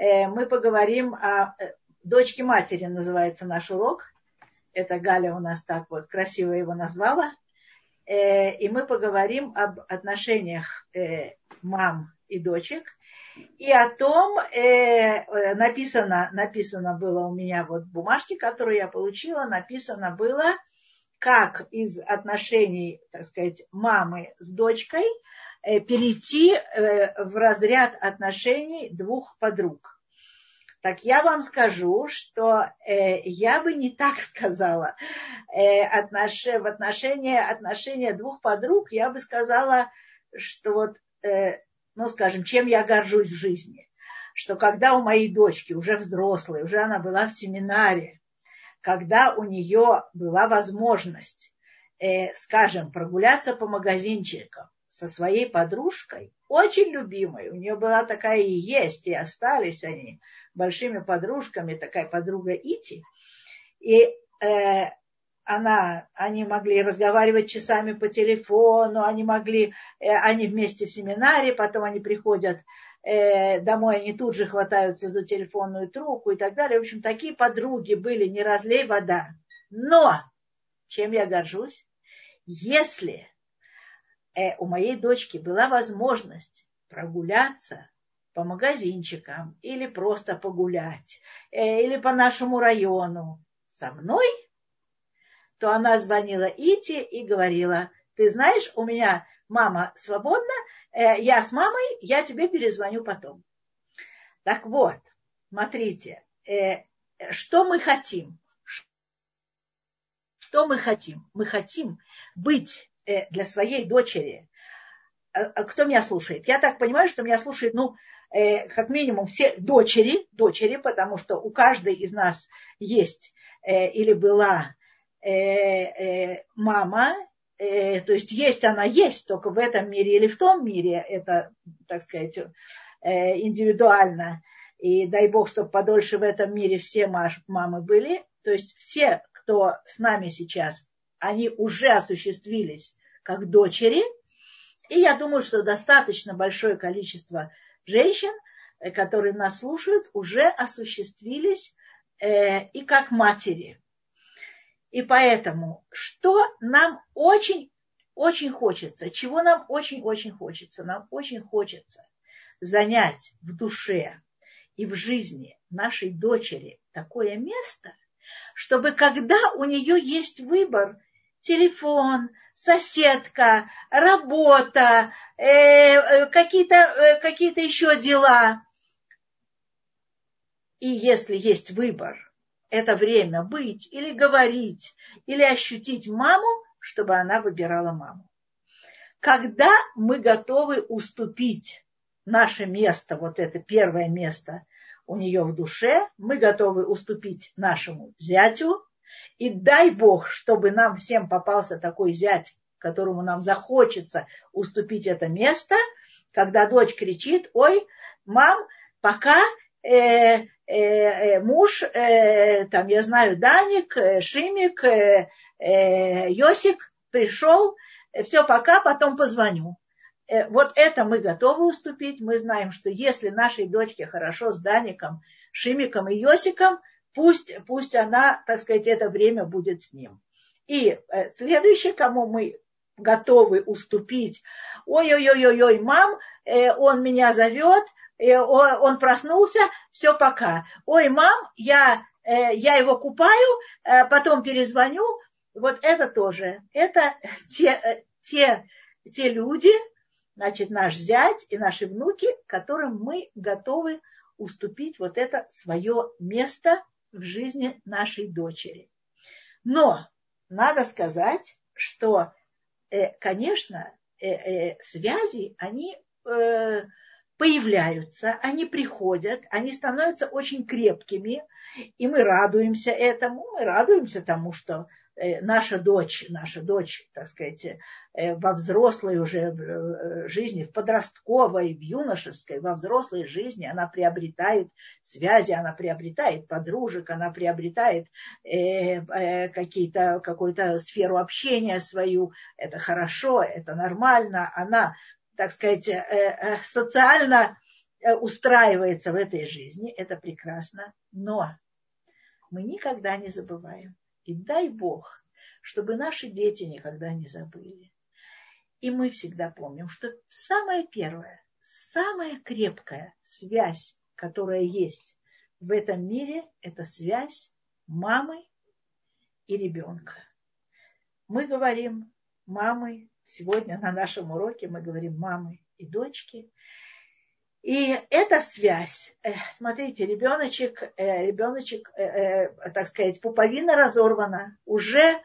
Мы поговорим о дочке матери, называется наш урок. Это Галя у нас так вот красиво его назвала. И мы поговорим об отношениях мам и дочек. И о том, написано было у меня вот в бумажке, которую я получила, написано было, как из отношений, так сказать, мамы с дочкой перейти в разряд отношений двух подруг. Так я вам скажу, что я бы не так сказала. В отношения двух подруг я бы сказала, что вот, скажем, чем я горжусь в жизни. Что когда у моей дочки, уже взрослой, уже она была в семинаре, когда у нее была возможность, скажем, прогуляться по магазинчикам со своей подружкой, очень любимой, у нее была такая и есть, и остались они большими подружками, такая подруга Ити, и они могли разговаривать часами по телефону, они вместе в семинаре, потом они приходят домой, они тут же хватаются за телефонную трубку и так далее. В общем, такие подруги были, не разлей вода. Но, чем я горжусь, если у моей дочки была возможность прогуляться по магазинчикам или просто погулять, или по нашему району со мной, то она звонила Ите и говорила: ты знаешь, у меня мама свободна, я с мамой, я тебе перезвоню потом. Так вот, смотрите, что мы хотим? Что мы хотим? Мы хотим быть для своей дочери. Кто меня слушает? Я так понимаю, что меня слушает, как минимум все дочери, потому что у каждой из нас есть или была мама, то есть есть она есть, только в этом мире или в том мире, это, так сказать, индивидуально. И дай Бог, чтобы подольше в этом мире все мамы были. То есть все, кто с нами сейчас, они уже осуществились как дочери. И я думаю, что достаточно большое количество женщин, которые нас слушают, уже осуществились и как матери. И поэтому, что нам очень хочется, чего нам очень хочется? Нам очень хочется занять в душе и в жизни нашей дочери такое место, чтобы когда у нее есть выбор, телефон, соседка, работа, какие-то еще дела, и если есть выбор, это время быть или говорить, или ощутить маму, чтобы она выбирала маму. Когда мы готовы уступить наше место, вот это первое место у нее в душе, мы готовы уступить нашему зятю, и дай Бог, чтобы нам всем попался такой зять, которому нам захочется уступить это место, когда дочь кричит: ой, мам, пока муж, там, я знаю, Даник, Шимик, Йосик пришел, все, пока, потом позвоню. Вот это мы готовы уступить. Мы знаем, что если нашей дочке хорошо с Даником, Шимиком и Йосиком, пусть она, так сказать, это время будет с ним. И следующее, кому мы готовы уступить: ой, мам, он меня зовет, он проснулся, все, пока. Ой, мам, я его купаю, потом перезвоню. Вот это тоже. Это те люди, значит, наш зять и наши внуки, которым мы готовы уступить вот это свое место в жизни нашей дочери. Но надо сказать, что, конечно, связи, они появляются, они приходят, они становятся очень крепкими, и мы радуемся этому, мы радуемся тому, что наша дочь, так сказать, во взрослой уже жизни, в подростковой, в юношеской, во взрослой жизни она приобретает связи, она приобретает подружек, она приобретает какую-то сферу общения свою. Это хорошо, это нормально, она, так сказать, социально устраивается в этой жизни, это прекрасно, но мы никогда не забываем. И дай Бог, чтобы наши дети никогда не забыли. И мы всегда помним, что самая первая, самая крепкая связь, которая есть в этом мире, это связь мамы и ребенка. Мы говорим мамы, сегодня на нашем уроке мы говорим мамы и дочки. И эта связь, смотрите, ребеночек, так сказать, пуповина разорвана, уже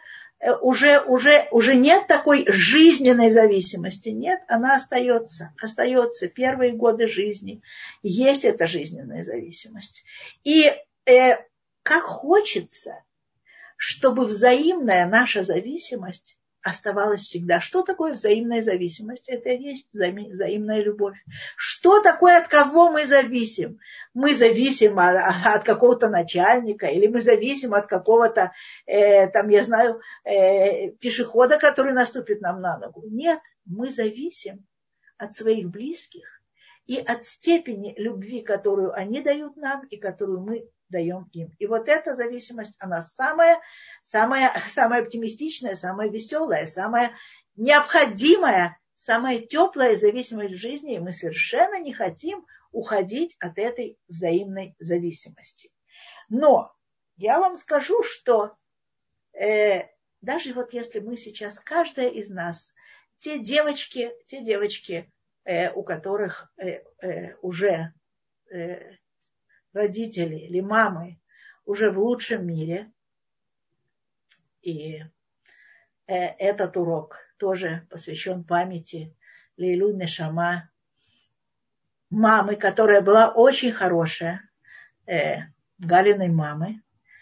нет такой жизненной зависимости, нет, она остается первые годы жизни, есть эта жизненная зависимость. И как хочется, чтобы взаимная наша зависимость оставалась всегда. Что такое взаимная зависимость? Это и есть взаимная любовь. Что такое, от кого мы зависим? Мы зависим от какого-то начальника, или мы зависим от какого-то, пешехода, который наступит нам на ногу. Нет, мы зависим от своих близких и от степени любви, которую они дают нам и которую мы даем им. И вот эта зависимость, она самая оптимистичная, самая веселая, самая необходимая, самая теплая зависимость в жизни. И мы совершенно не хотим уходить от этой взаимной зависимости. Но я вам скажу, что даже вот если мы сейчас, каждая из нас, те девочки, у которых уже родители или мамы уже в лучшем мире. И этот урок тоже посвящен памяти Лейлуй Нешама, мамы, которая была очень хорошая, Галиной мамы,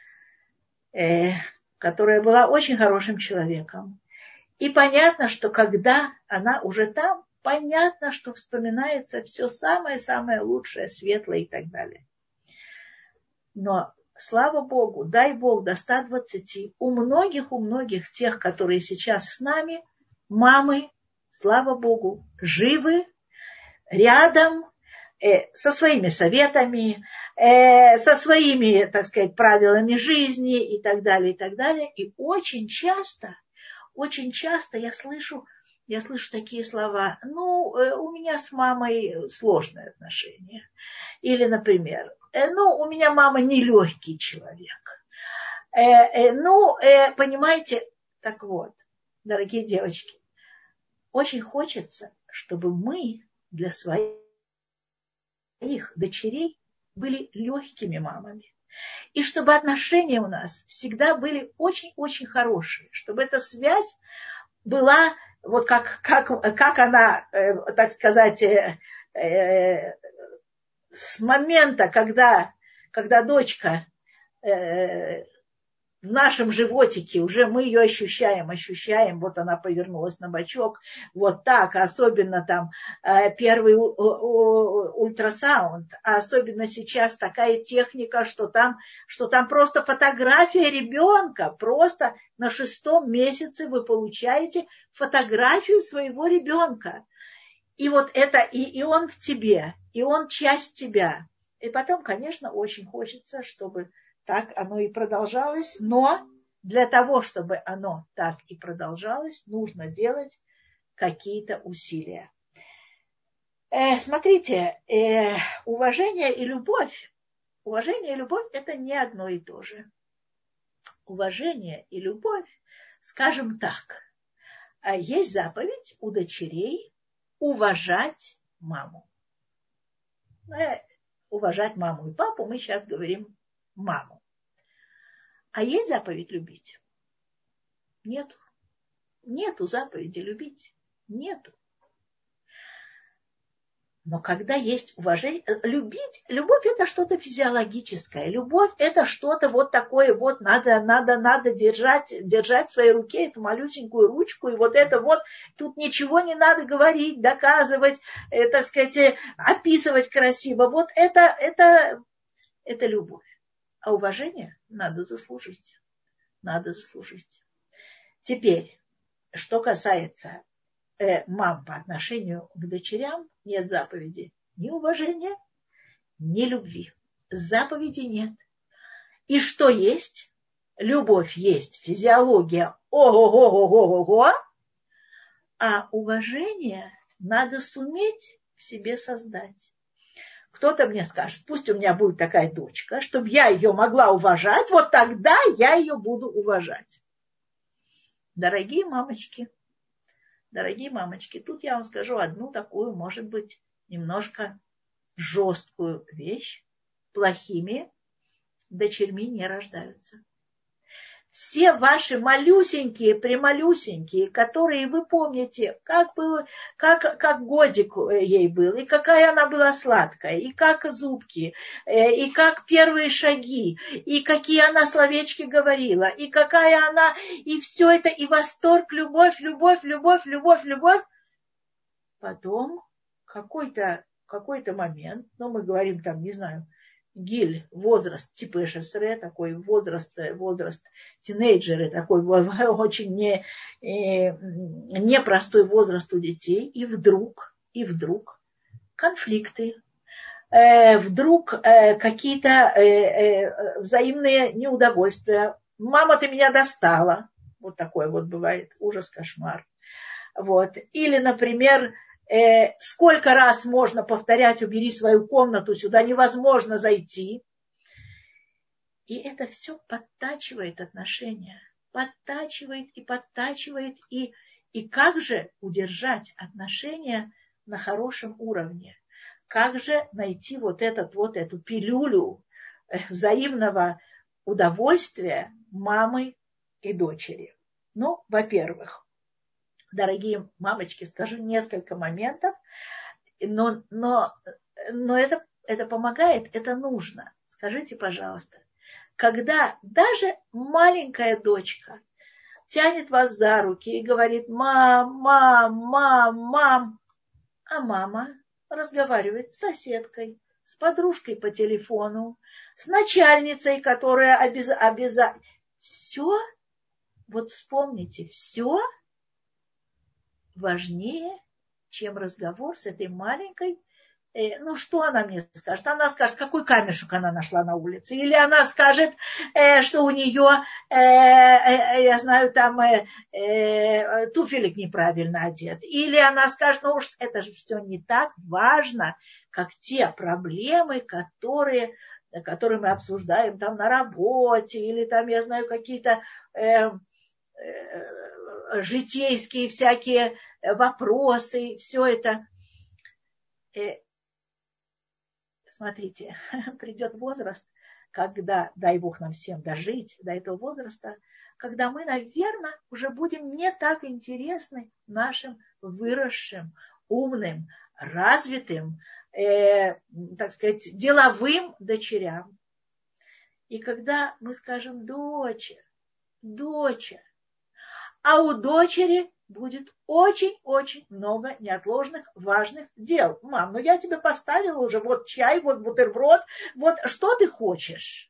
которая была очень хорошим человеком. И понятно, что когда она уже там, понятно, что вспоминается все самое-самое лучшее, светлое и так далее. Но, слава Богу, дай Бог до 120, у многих тех, которые сейчас с нами, мамы, слава Богу, живы, рядом, со своими советами, со своими, так сказать, правилами жизни и так далее, и так далее. И очень часто я слышу такие слова: у меня с мамой сложные отношения. Или, например, у меня мама нелегкий человек. Понимаете, так вот, дорогие девочки, очень хочется, чтобы мы для своих дочерей были легкими мамами. И чтобы отношения у нас всегда были очень-очень хорошие. Чтобы эта связь была, вот как она, так сказать, с момента, когда дочка в нашем животике, уже мы ее ощущаем, вот она повернулась на бочок, вот так, особенно там первый ультрасаунд, а особенно сейчас такая техника, что там просто фотография ребенка, просто на 6-м месяце вы получаете фотографию своего ребенка. И вот это, и он в тебе, и он часть тебя. И потом, конечно, очень хочется, чтобы так оно и продолжалось, но для того, чтобы оно так и продолжалось, нужно делать какие-то усилия. Смотрите, уважение и любовь это не одно и то же. Уважение и любовь, скажем так, есть заповедь у дочерей уважать маму. Уважать маму и папу, мы сейчас говорим маму. А есть заповедь любить? Нету. Нету заповеди любить. Нету. Но когда есть уважение, любовь это что-то физиологическое. Любовь это что-то вот такое вот, надо держать в своей руке эту малюсенькую ручку, и вот это вот, тут ничего не надо говорить, доказывать, так сказать, описывать красиво. Вот это любовь. А уважение надо заслужить. Надо заслужить. Теперь, что касается мам по отношению к дочерям, нет заповеди ни уважения, ни любви. Заповеди нет. И что есть? Любовь есть, физиология. Ого-го-го-го-го. А уважение надо суметь в себе создать. Кто-то мне скажет, пусть у меня будет такая дочка, чтобы я ее могла уважать, вот тогда я ее буду уважать. Дорогие мамочки, тут я вам скажу одну такую, может быть, немножко жесткую вещь. Плохими дочерьми не рождаются. Все ваши малюсенькие, премалюсенькие, которые вы помните, как было, как годик ей был, и какая она была сладкая, и как зубки, и как первые шаги, и какие она словечки говорила, и какая она, и все это, и восторг, любовь. Потом какой-то момент, мы говорим там, не знаю, гиль, возраст, типа ШСР, такой возраст тинейджеры, такой очень непростой возраст у детей, и вдруг конфликты, вдруг какие-то взаимные неудовольствия. Мама, ты меня достала. Вот такое вот бывает, ужас, кошмар. Вот. Или, например, сколько раз можно повторять, убери свою комнату, сюда невозможно зайти. И это все подтачивает отношения. Подтачивает. И как же удержать отношения на хорошем уровне? Как же найти эту пилюлю взаимного удовольствия мамы и дочери? Во-первых, дорогие мамочки, скажу несколько моментов, но это помогает, это нужно. Скажите, пожалуйста, когда даже маленькая дочка тянет вас за руки и говорит мам, а мама разговаривает с соседкой, с подружкой по телефону, с начальницей, которая обязательно... Все, вот вспомните, все важнее, чем разговор с этой маленькой. Что она мне скажет? Она скажет, какой камешек она нашла на улице. Или она скажет, что у нее, я знаю, там туфелек неправильно одет. Или она скажет, это же все не так важно, как те проблемы, которые мы обсуждаем там на работе. Или там, я знаю, какие-то житейские всякие вопросы, все это. Смотрите, придет возраст, когда, дай Бог нам всем дожить до этого возраста, когда мы, наверное, уже будем не так интересны нашим выросшим, умным, развитым, так сказать, деловым дочерям. И когда мы скажем доча, а у дочери будет очень-очень много неотложных, важных дел. Мам, я тебе поставила уже вот чай, вот бутерброд, вот что ты хочешь?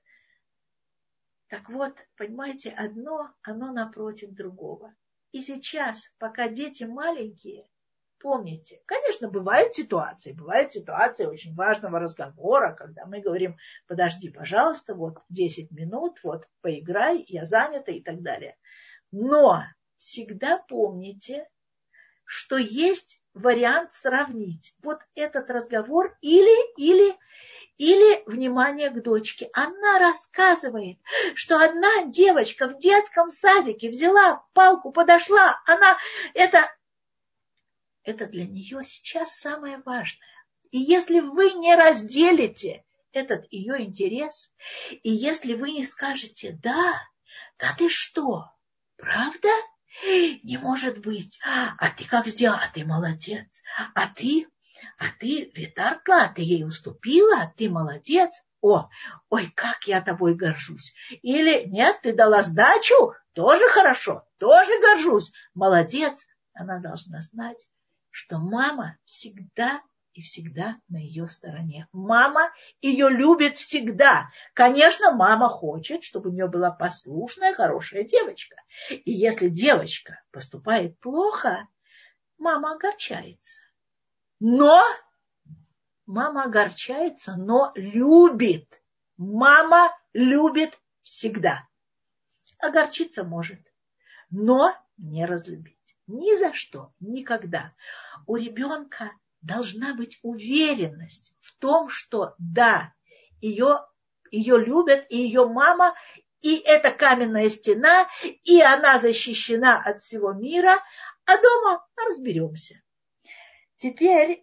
Так вот, понимаете, оно напротив другого. И сейчас, пока дети маленькие, помните, конечно, бывают ситуации очень важного разговора, когда мы говорим, подожди, пожалуйста, 10 минут, поиграй, я занята и так далее. Но всегда помните, что есть вариант сравнить вот этот разговор или внимание к дочке. Она рассказывает, что одна девочка в детском садике взяла палку, подошла, это для нее сейчас самое важное. И если вы не разделите этот ее интерес, и если вы не скажете, да ты что? Правда? Не может быть. А ты как сделала? А ты молодец. А ты ветарка, ты ей уступила, ты молодец. Ой, как я тобой горжусь. Или нет, ты дала сдачу, тоже хорошо, тоже горжусь. Молодец. Она должна знать, что мама всегда и всегда на ее стороне. Мама ее любит всегда. Конечно, мама хочет, чтобы у нее была послушная, хорошая девочка. И если девочка поступает плохо, мама огорчается. Но Мама огорчается, но любит. Мама любит всегда. Огорчиться может, но не разлюбить. Ни за что, никогда. У ребенка должна быть уверенность в том, что да, ее любят, и ее мама, и это каменная стена, и она защищена от всего мира, а дома разберемся. Теперь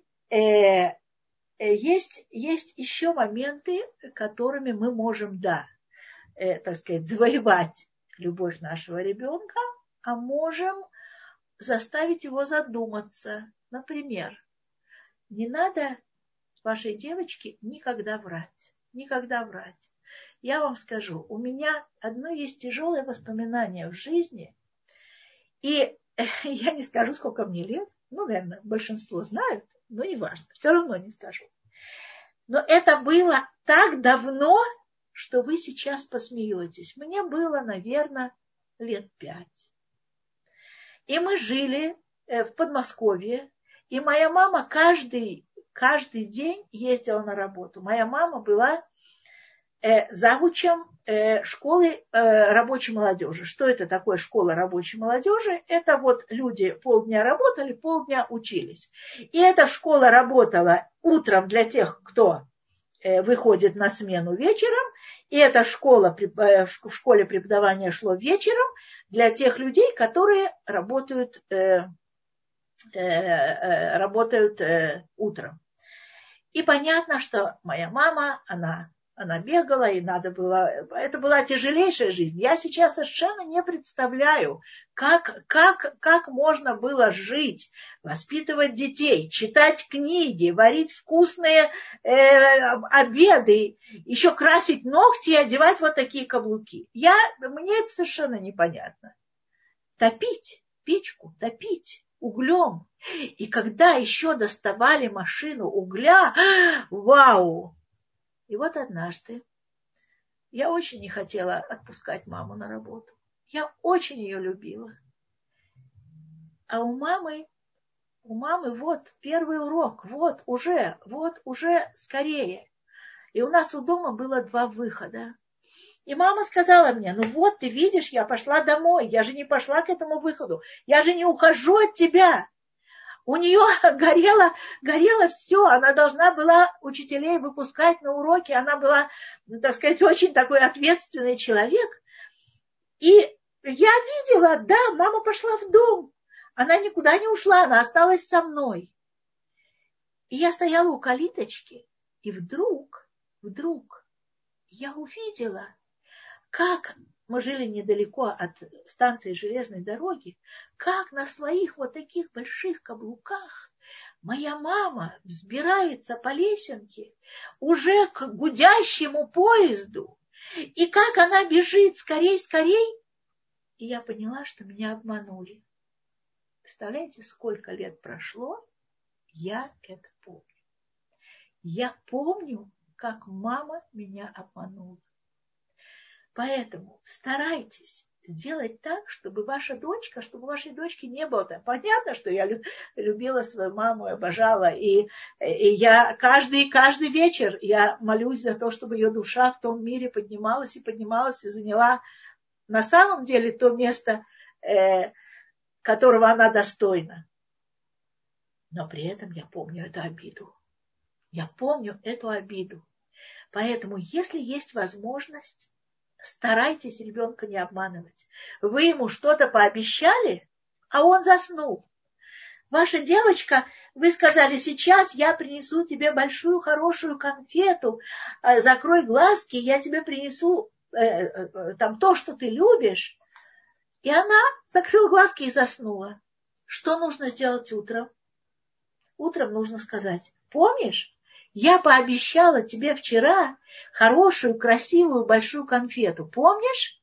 есть еще моменты, которыми мы можем, так сказать, завоевать любовь нашего ребенка, а можем заставить его задуматься. Например, не надо вашей девочке никогда врать. Никогда врать. Я вам скажу, у меня одно есть тяжелое воспоминание в жизни, и я не скажу, сколько мне лет, наверное, большинство знают, но не важно, все равно не скажу. Но это было так давно, что вы сейчас посмеетесь. Мне было, наверное, лет 5. И мы жили в Подмосковье, и моя мама каждый день ездила на работу. Моя мама была завучем школы рабочей молодежи. Что это такое школа рабочей молодежи? Это вот люди полдня работали, полдня учились. И эта школа работала утром для тех, кто выходит на смену вечером, и эта школа, в школе преподавания шло вечером для тех людей, которые работают утром. И понятно, что моя мама, она бегала, и надо было... Это была тяжелейшая жизнь. Я сейчас совершенно не представляю, как можно было жить, воспитывать детей, читать книги, варить вкусные обеды, еще красить ногти и одевать вот такие каблуки. Мне это совершенно непонятно. Топить печку, топить углем. И когда еще доставали машину угля, вау! И вот однажды я очень не хотела отпускать маму на работу. Я очень ее любила. А у мамы вот первый урок, вот уже скорее. И у нас у дома было 2 выхода. И мама сказала мне, ну вот ты видишь, я пошла домой, я же не пошла к этому выходу, я же не ухожу от тебя. У нее горело все, она должна была учителей выпускать на уроки, она была, так сказать, очень такой ответственный человек. И я видела, да, мама пошла в дом, она никуда не ушла, она осталась со мной. И я стояла у калиточки, и вдруг я увидела, как мы жили недалеко от станции железной дороги, как на своих вот таких больших каблуках моя мама взбирается по лесенке уже к гудящему поезду, и как она бежит скорей. И я поняла, что меня обманули. Представляете, сколько лет прошло? Я это помню. Я помню, как мама меня обманула. Поэтому старайтесь сделать так, чтобы вашей дочке не было. Понятно, что я любила свою маму, обожала. И я каждый вечер я молюсь за то, чтобы ее душа в том мире поднималась и заняла на самом деле то место, которого она достойна. Но при этом я помню эту обиду. Я помню эту обиду. Поэтому, если есть возможность, старайтесь ребенка не обманывать. Вы ему что-то пообещали, а он заснул. Ваша девочка, вы сказали, сейчас я принесу тебе большую хорошую конфету, закрой глазки, я тебе принесу там то, что ты любишь. И она закрыла глазки и заснула. Что нужно сделать утром? Утром нужно сказать, помнишь? Я пообещала тебе вчера хорошую, красивую, большую конфету. Помнишь?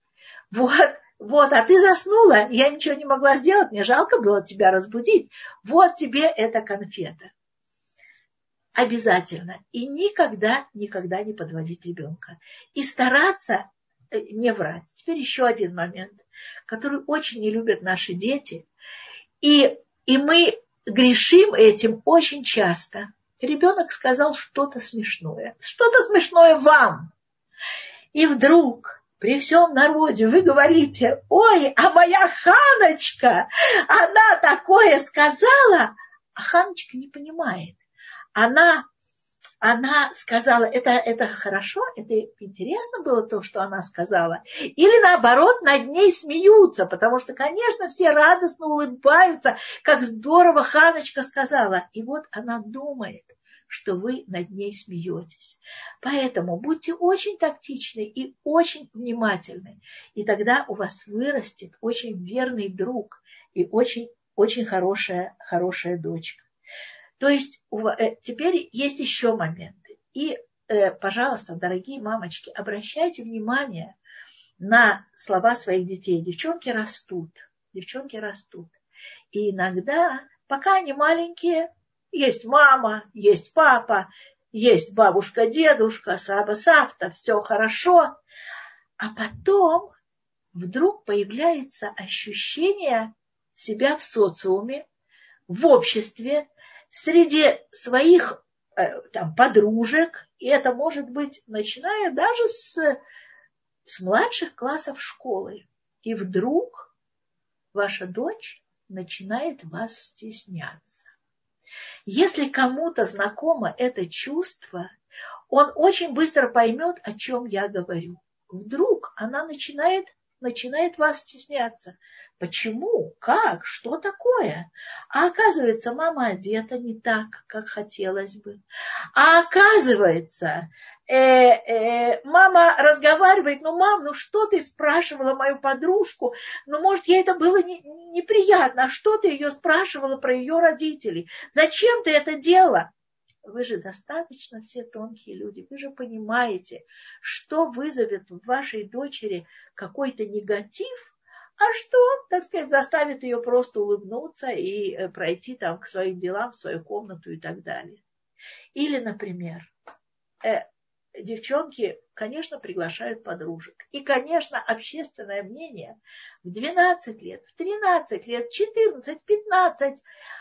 Вот, а ты заснула, я ничего не могла сделать, мне жалко было тебя разбудить. Вот тебе эта конфета. Обязательно. И никогда не подводить ребенка. И стараться не врать. Теперь еще один момент, который очень не любят наши дети. И мы грешим этим очень часто. ребенок сказал что-то смешное вам. И вдруг при всем народе вы говорите: ой, а моя Ханочка, она такое сказала, а Ханочка не понимает. Она сказала, это хорошо, это интересно было то, что она сказала. Или наоборот, над ней смеются, потому что, конечно, все радостно улыбаются, как здорово Ханочка сказала. И вот она думает, что вы над ней смеетесь. Поэтому будьте очень тактичны и очень внимательны. И тогда у вас вырастет очень верный друг и очень, очень хорошая дочка. То есть теперь есть еще моменты. И, пожалуйста, дорогие мамочки, обращайте внимание на слова своих детей. Девчонки растут. И иногда, пока они маленькие, есть мама, есть папа, есть бабушка, дедушка, саба, савта, все хорошо. А потом вдруг появляется ощущение себя в социуме, в обществе, среди своих подружек, и это может быть, начиная даже с младших классов школы. И вдруг ваша дочь начинает вас стесняться. Если кому-то знакомо это чувство, он очень быстро поймет, о чем я говорю. Вдруг она начинает вас стесняться. Почему? Как? Что такое? А оказывается, мама одета не так, как хотелось бы. А оказывается, мама разговаривает: ну, мам, ну что ты спрашивала мою подружку? Ну, может, ей это было неприятно. А что ты ее спрашивала про ее родителей? Зачем ты это делала? Вы же достаточно все тонкие люди. Вы же понимаете, что вызовет в вашей дочери какой-то негатив, а что, так сказать, заставит ее просто улыбнуться и пройти там к своим делам, в свою комнату и так далее. Или, например, девчонки, конечно, приглашают подружек. И, конечно, общественное мнение в 12 лет, в 13 лет, 14, 15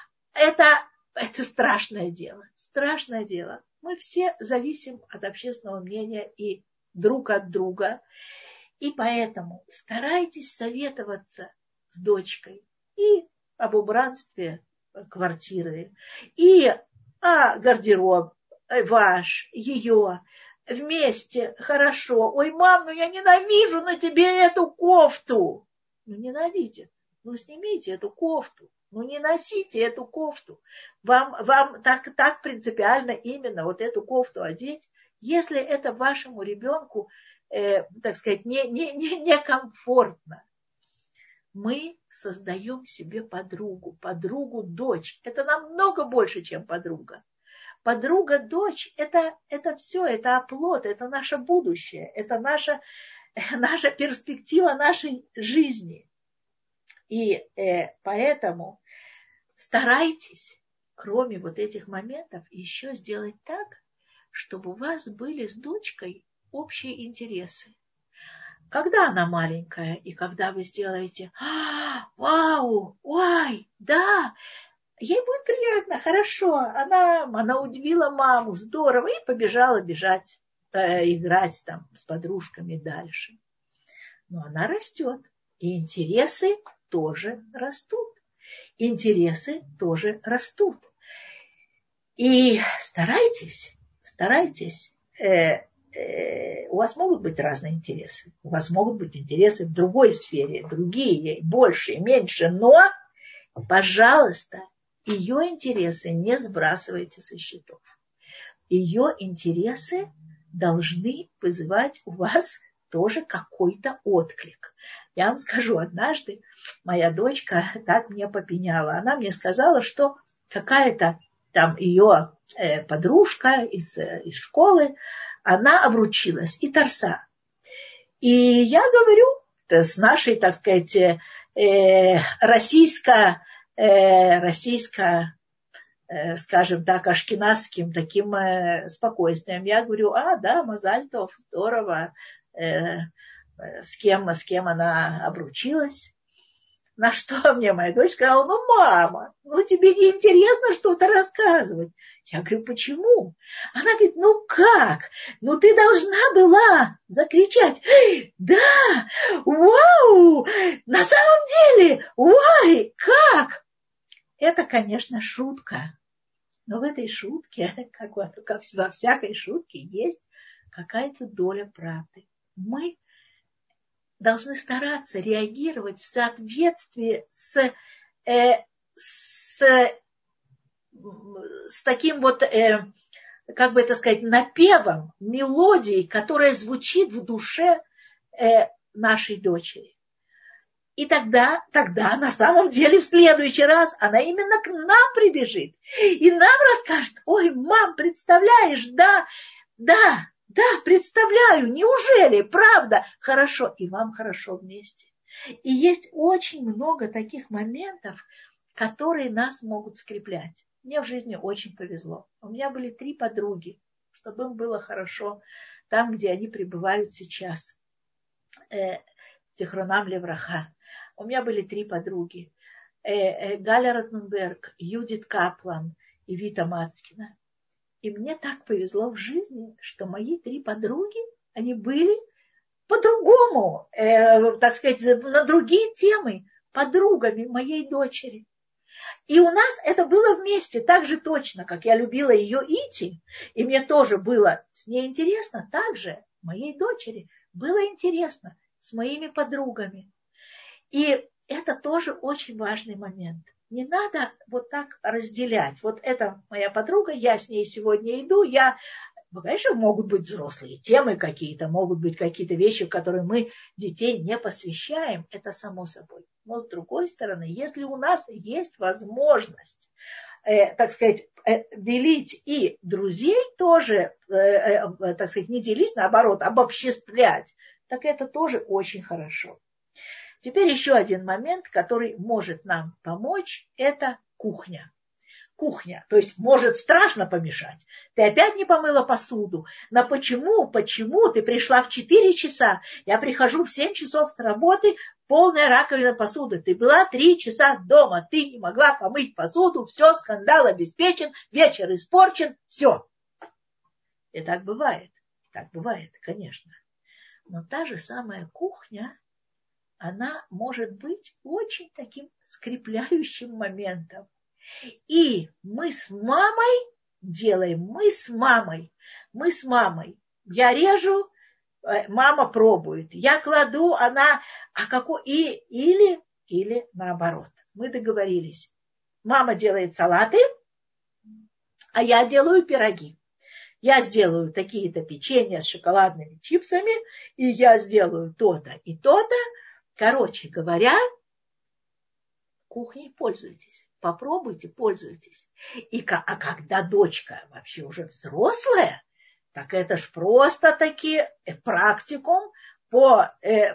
это страшное дело. Страшное дело. Мы все зависим от общественного мнения и друг от друга. И поэтому старайтесь советоваться с дочкой и об убранстве квартиры, и о гардероб ваш, ее, вместе, хорошо. Ой, мам, ну я ненавижу на тебе эту кофту. Ну, ненавидит. Ну, снимите эту кофту. Ну, не носите эту кофту. Вам так принципиально именно вот эту кофту одеть, если это вашему ребенку, так сказать, некомфортно. Мы создаем себе подругу, дочь. Это намного больше, чем подруга. Подруга, дочь, это все, это оплот, это наше будущее, это наша перспектива нашей жизни. И поэтому старайтесь, кроме вот этих моментов, еще сделать так, чтобы у вас были с дочкой общие интересы. Когда она маленькая, и когда вы сделаете: вау, ой, да, ей будет приятно, хорошо, она удивила маму, здорово, и побежала играть там с подружками дальше. Но она растет, и интересы тоже растут. И старайтесь, у вас могут быть разные интересы. У вас могут быть интересы в другой сфере, другие, больше, меньше, но, пожалуйста, ее интересы не сбрасывайте со счетов. Ее интересы должны вызывать у вас тоже какой-то отклик. Я вам скажу, однажды моя дочка так мне попеняла. Она мне сказала, что какая-то там ее подружка из школы, она обручилась, и торса. И я говорю, с нашей, так сказать, скажем так, ашкеназским таким спокойствием. Я говорю: да, мазаль тов, здорово, с кем она обручилась. На что мне моя дочь сказала: ну, мама, ну тебе не интересно что-то рассказывать. Я говорю, почему? Она говорит, ну как? Ну ты должна была закричать, да, вау, на самом деле, вай, как? Это, конечно, шутка. Но в этой шутке, как во всякой шутке, есть какая-то доля правды. Мы должны стараться реагировать в соответствии с таким вот, как бы это сказать, напевом, мелодией, которая звучит в душе нашей дочери. И тогда на самом деле в следующий раз она именно к нам прибежит и нам расскажет, ой, мам, представляешь, да, представляю, неужели, правда, хорошо, и вам хорошо вместе. И есть очень много таких моментов, которые нас могут скреплять. Мне в жизни очень повезло. У меня были 3 подруги, чтобы им было хорошо там, где они пребывают сейчас. Зихронам левраха. У меня были 3 подруги. Галя Ротенберг, Юдит Каплан и Вита Мацкина. И мне так повезло в жизни, что мои 3 подруги, они были по-другому, так сказать, на другие темы, подругами моей дочери. И у нас это было вместе так же точно, как я любила ее Ити, и мне тоже было с ней интересно, так же моей дочери было интересно с моими подругами. И это тоже очень важный момент. Не надо вот так разделять. Вот это моя подруга, я с ней сегодня иду, конечно, могут быть взрослые темы какие-то, могут быть какие-то вещи, в которые мы детей не посвящаем, это само собой. Но с другой стороны, если у нас есть возможность, так сказать, делить и друзей тоже, так сказать, не делить, наоборот, обобществлять, так это тоже очень хорошо. Теперь еще один момент, который может нам помочь, это кухня. Кухня, то есть может страшно помешать. Ты опять не помыла посуду. Но почему ты пришла в 4 часа, я прихожу в 7 часов с работы, полная раковина посуды. Ты была 3 часа дома, ты не могла помыть посуду, все, скандал обеспечен, вечер испорчен, все. И так бывает, конечно. Но та же самая кухня, она может быть очень таким скрепляющим моментом. И мы с мамой делаем, я режу, мама пробует, я кладу, она, или наоборот. Мы договорились. Мама делает салаты, а я делаю пироги. Я сделаю такие-то печенья с шоколадными чипсами, и я сделаю то-то и то-то. Короче говоря, кухней пользуйтесь. Попробуйте, пользуйтесь. А когда дочка вообще уже взрослая, так это ж просто-таки практикум по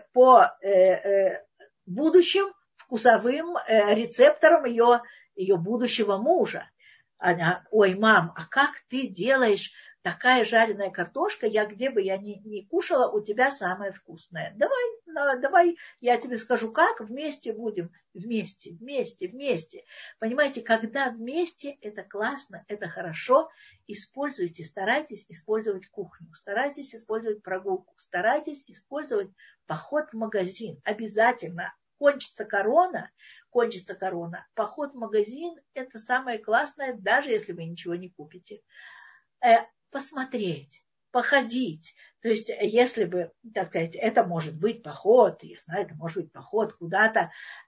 будущим вкусовым рецепторам ее будущего мужа. Она, ой, мам, а как ты делаешь такая жареная картошка, где бы я ни кушала, у тебя самая вкусная. Давай, я тебе скажу, как, вместе будем. Вместе. Понимаете, когда вместе, это классно, это хорошо. Старайтесь использовать кухню, старайтесь использовать прогулку, старайтесь использовать поход в магазин. Обязательно. Кончится корона, поход в магазин – это самое классное, даже если вы ничего не купите. Посмотреть, походить. То есть, если бы, так сказать, это может быть поход, я знаю, это может быть поход куда-то,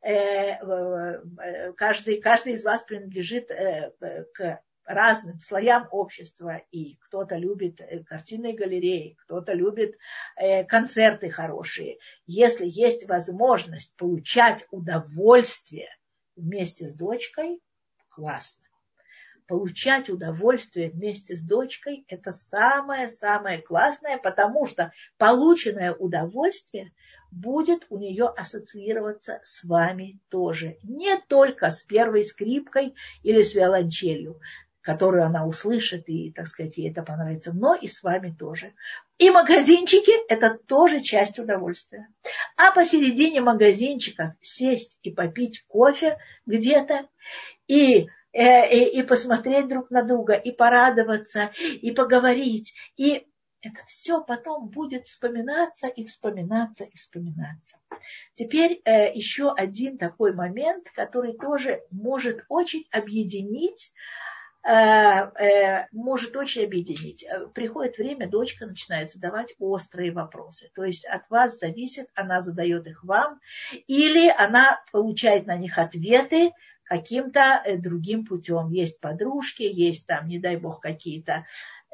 каждый из вас принадлежит к разным слоям общества, и кто-то любит картинные галереи, кто-то любит концерты хорошие. Если есть возможность получать удовольствие вместе с дочкой, классно. Получать удовольствие вместе с дочкой – это самое-самое классное, потому что полученное удовольствие будет у нее ассоциироваться с вами тоже. Не только с первой скрипкой или с виолончелью, которую она услышит, и, так сказать, ей это понравится, но и с вами тоже. И магазинчики – это тоже часть удовольствия. А посередине магазинчика сесть и попить кофе где-то, и и посмотреть друг на друга, и порадоваться, и поговорить. И это все потом будет вспоминаться и вспоминаться и вспоминаться. Теперь еще один такой момент, который тоже может очень объединить. Приходит время, дочка начинает задавать острые вопросы. То есть от вас зависит, она задает их вам, или она получает на них ответы каким-то другим путем. Есть подружки, есть там, не дай бог, какие-то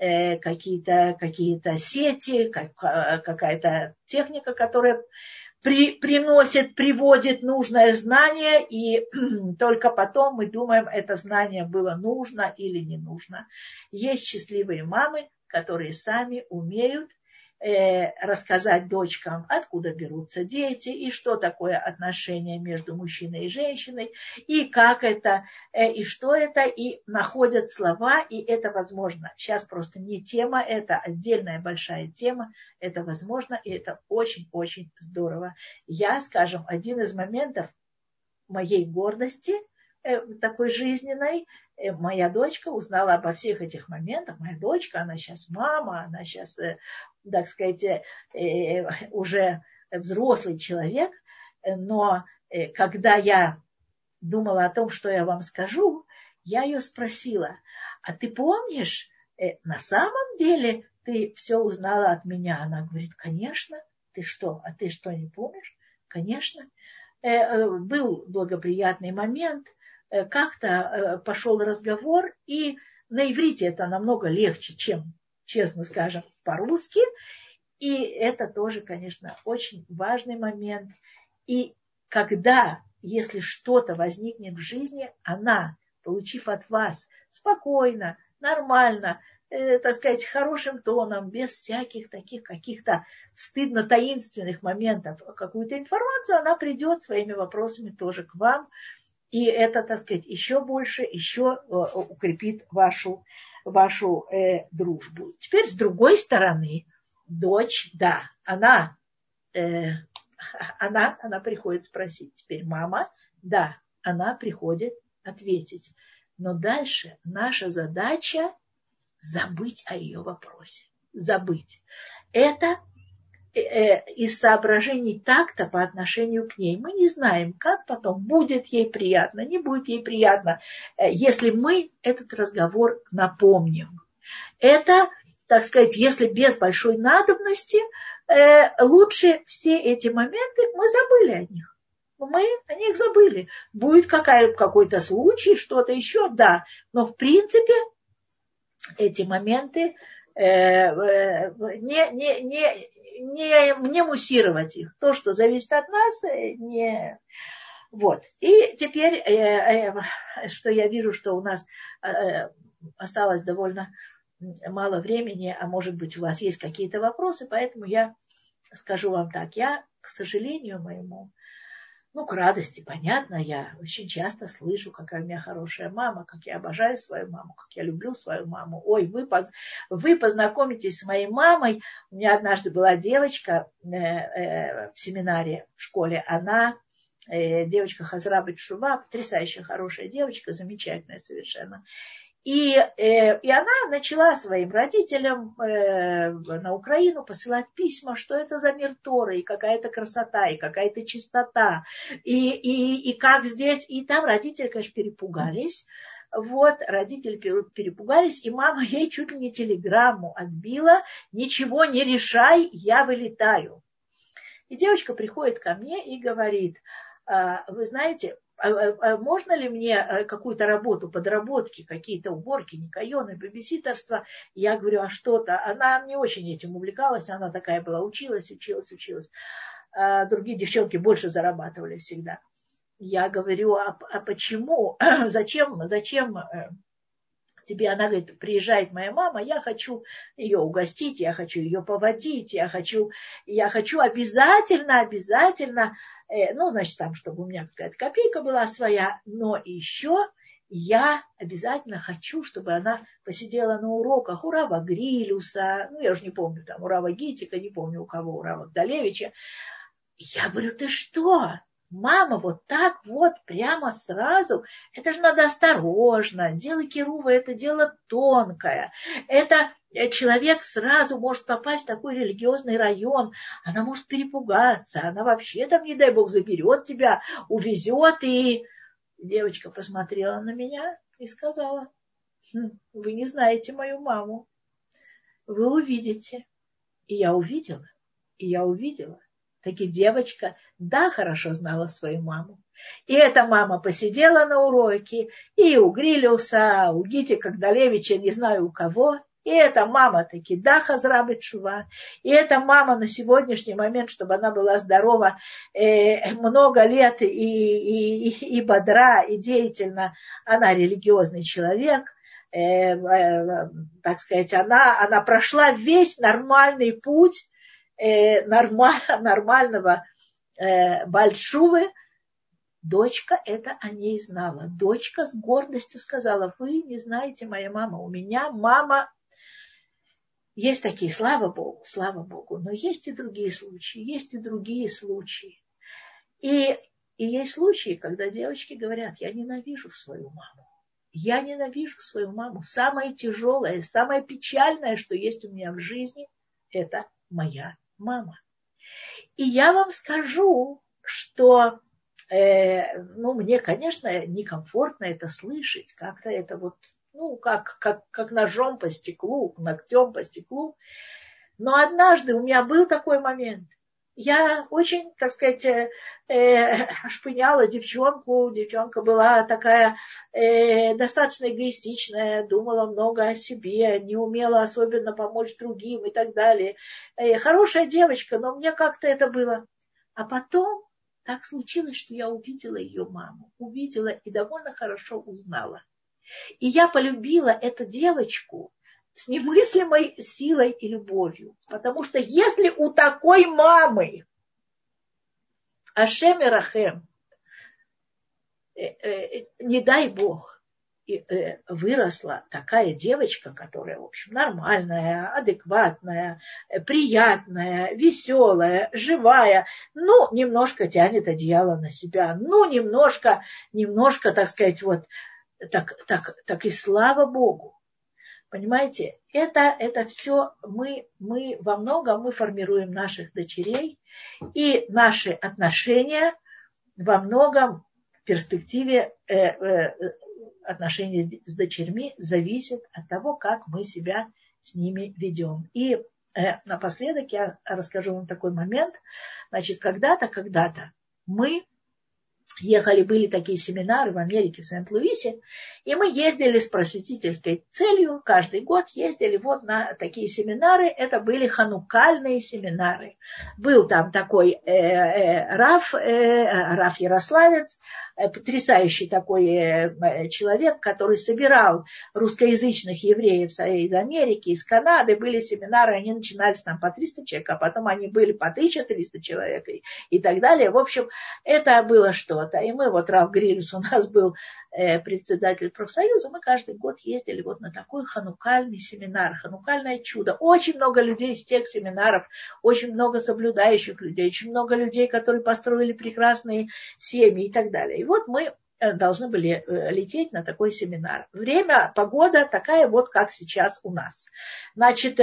сети, какая-то техника, которая приводит нужное знание, и только потом мы думаем, это знание было нужно или не нужно. Есть счастливые мамы, которые сами умеют рассказать дочкам, откуда берутся дети, и что такое отношение между мужчиной и женщиной, и как это, и что это, и находят слова, и это возможно. Сейчас просто не тема, это отдельная большая тема, это возможно, и это очень-очень здорово. Я, скажем, один из моментов моей гордости, такой жизненной, моя дочка узнала обо всех этих моментах. Моя дочка, она сейчас мама, она сейчас, так сказать, уже взрослый человек. Но когда я думала о том, что я вам скажу, я ее спросила: а ты помнишь, на самом деле ты все узнала от меня? Она говорит: конечно. Ты что? А ты что, не помнишь? Конечно. Был благоприятный момент, как-то пошел разговор, и на иврите это намного легче, чем, честно скажем, по-русски. И это тоже, конечно, очень важный момент. И когда, если что-то возникнет в жизни, она, получив от вас спокойно, нормально, так сказать, хорошим тоном, без всяких таких каких-то стыдно-таинственных моментов, какую-то информацию, она придет своими вопросами тоже к вам. И это, так сказать, еще больше, еще укрепит вашу дружбу. Теперь с другой стороны, дочь, да, она приходит спросить. Теперь мама, да, она приходит ответить. Но дальше наша задача забыть о ее вопросе. Забыть. Это из соображений такта по отношению к ней. Мы не знаем, как потом, будет ей приятно, не будет ей приятно, если мы этот разговор напомним. Это, так сказать, если без большой надобности, лучше все эти моменты, мы забыли о них. Мы о них забыли. Будет какой-то случай, что-то еще, да. Но в принципе эти моменты не муссировать их. То, что зависит от нас, не... Вот. И теперь, что я вижу, что у нас осталось довольно мало времени, а может быть, у вас есть какие-то вопросы, поэтому я скажу вам так. Я, к сожалению моему, к радости, понятно, я очень часто слышу, какая у меня хорошая мама, как я обожаю свою маму, как я люблю свою маму. Ой, вы познакомитесь с моей мамой. У меня однажды была девочка в семинаре, в школе. Она, девочка Хазра бет Шува, потрясающая хорошая девочка, замечательная совершенно. И она начала своим родителям на Украину посылать письма, что это за мир Торы, и какая-то красота, и какая-то чистота, и как здесь. И там родители, конечно, перепугались. Вот, родители перепугались, и мама ей чуть ли не телеграмму отбила: ничего не решай, я вылетаю. И девочка приходит ко мне и говорит: вы знаете, можно ли мне какую-то работу, подработки, какие-то уборки, никайоны, бэбиситерство? Я говорю: а что-то? Она не очень этим увлекалась, она такая была, училась. Другие девчонки больше зарабатывали всегда. Я говорю: а почему? Зачем тебе? Она говорит: приезжает моя мама, я хочу ее угостить, я хочу ее поводить, я хочу обязательно, значит, там, чтобы у меня какая-то копейка была своя, но еще я обязательно хочу, чтобы она посидела на уроках у Рава Грилюса, я уже не помню, там, у Рава Гитика, не помню у кого, у Рава Гдалевича. Я говорю: ты что? Мама вот так вот прямо сразу, это же надо осторожно. Дело Керува – это дело тонкое. Это человек сразу может попасть в такой религиозный район, она может перепугаться, она вообще там, не дай бог, заберет тебя, увезет. И девочка посмотрела на меня и сказала: вы не знаете мою маму, вы увидите. И я увидела, Таки девочка, да, хорошо знала свою маму. И эта мама посидела на уроке, и у Грилюса, у Гити Кагдалевича, не знаю у кого. И эта мама таки, да, Хазра бет Шува. И эта мама на сегодняшний момент, чтобы она была здорова много лет и бодра, и деятельна, она религиозный человек. Так сказать, она прошла весь нормальный путь нормального Бальшувы. Дочка это о ней знала. Дочка с гордостью сказала: вы не знаете моя мама. У меня мама... Есть такие, слава Богу, но есть и другие случаи. И есть случаи, когда девочки говорят: я ненавижу свою маму. Самое тяжелое, самое печальное, что есть у меня в жизни, это моя мама. И я вам скажу, что мне, конечно, некомфортно это слышать, как-то это вот, как ножом по стеклу, ногтем по стеклу. Но однажды у меня был такой момент. Я очень, так сказать, шпыняла девчонку. Девчонка была такая достаточно эгоистичная, думала много о себе, не умела особенно помочь другим и так далее. Хорошая девочка, но мне как-то это было. А потом так случилось, что я увидела ее маму. Увидела и довольно хорошо узнала. И я полюбила эту девочку с немыслимой силой и любовью. Потому что если у такой мамы Ашем и Рахем, не дай Бог, выросла такая девочка, которая, в общем, нормальная, адекватная, приятная, веселая, живая, немножко тянет одеяло на себя, немножко, так сказать, вот, так и слава Богу. Понимаете, это все мы во многом мы формируем наших дочерей, и наши отношения во многом в перспективе отношения с дочерьми зависят от того, как мы себя с ними ведем. И напоследок я расскажу вам такой момент. Значит, когда-то мы ехали, были такие семинары в Америке, в Сент-Луисе, и мы ездили с просветительской целью, каждый год ездили вот на такие семинары, это были ханукальные семинары. Был там такой Раф Ярославец, потрясающий такой человек, который собирал русскоязычных евреев из Америки, из Канады, были семинары, они начинались там по 300 человек, а потом они были по 1400 человек и так далее. В общем, это было что-то. И мы, вот Рав Грилюс у нас был председатель профсоюза, мы каждый год ездили вот на такой ханукальный семинар, ханукальное чудо. Очень много людей из тех семинаров, очень много соблюдающих людей, очень много людей, которые построили прекрасные семьи и так далее. И вот мы должны были лететь на такой семинар. Время, погода такая вот, как сейчас у нас. Значит,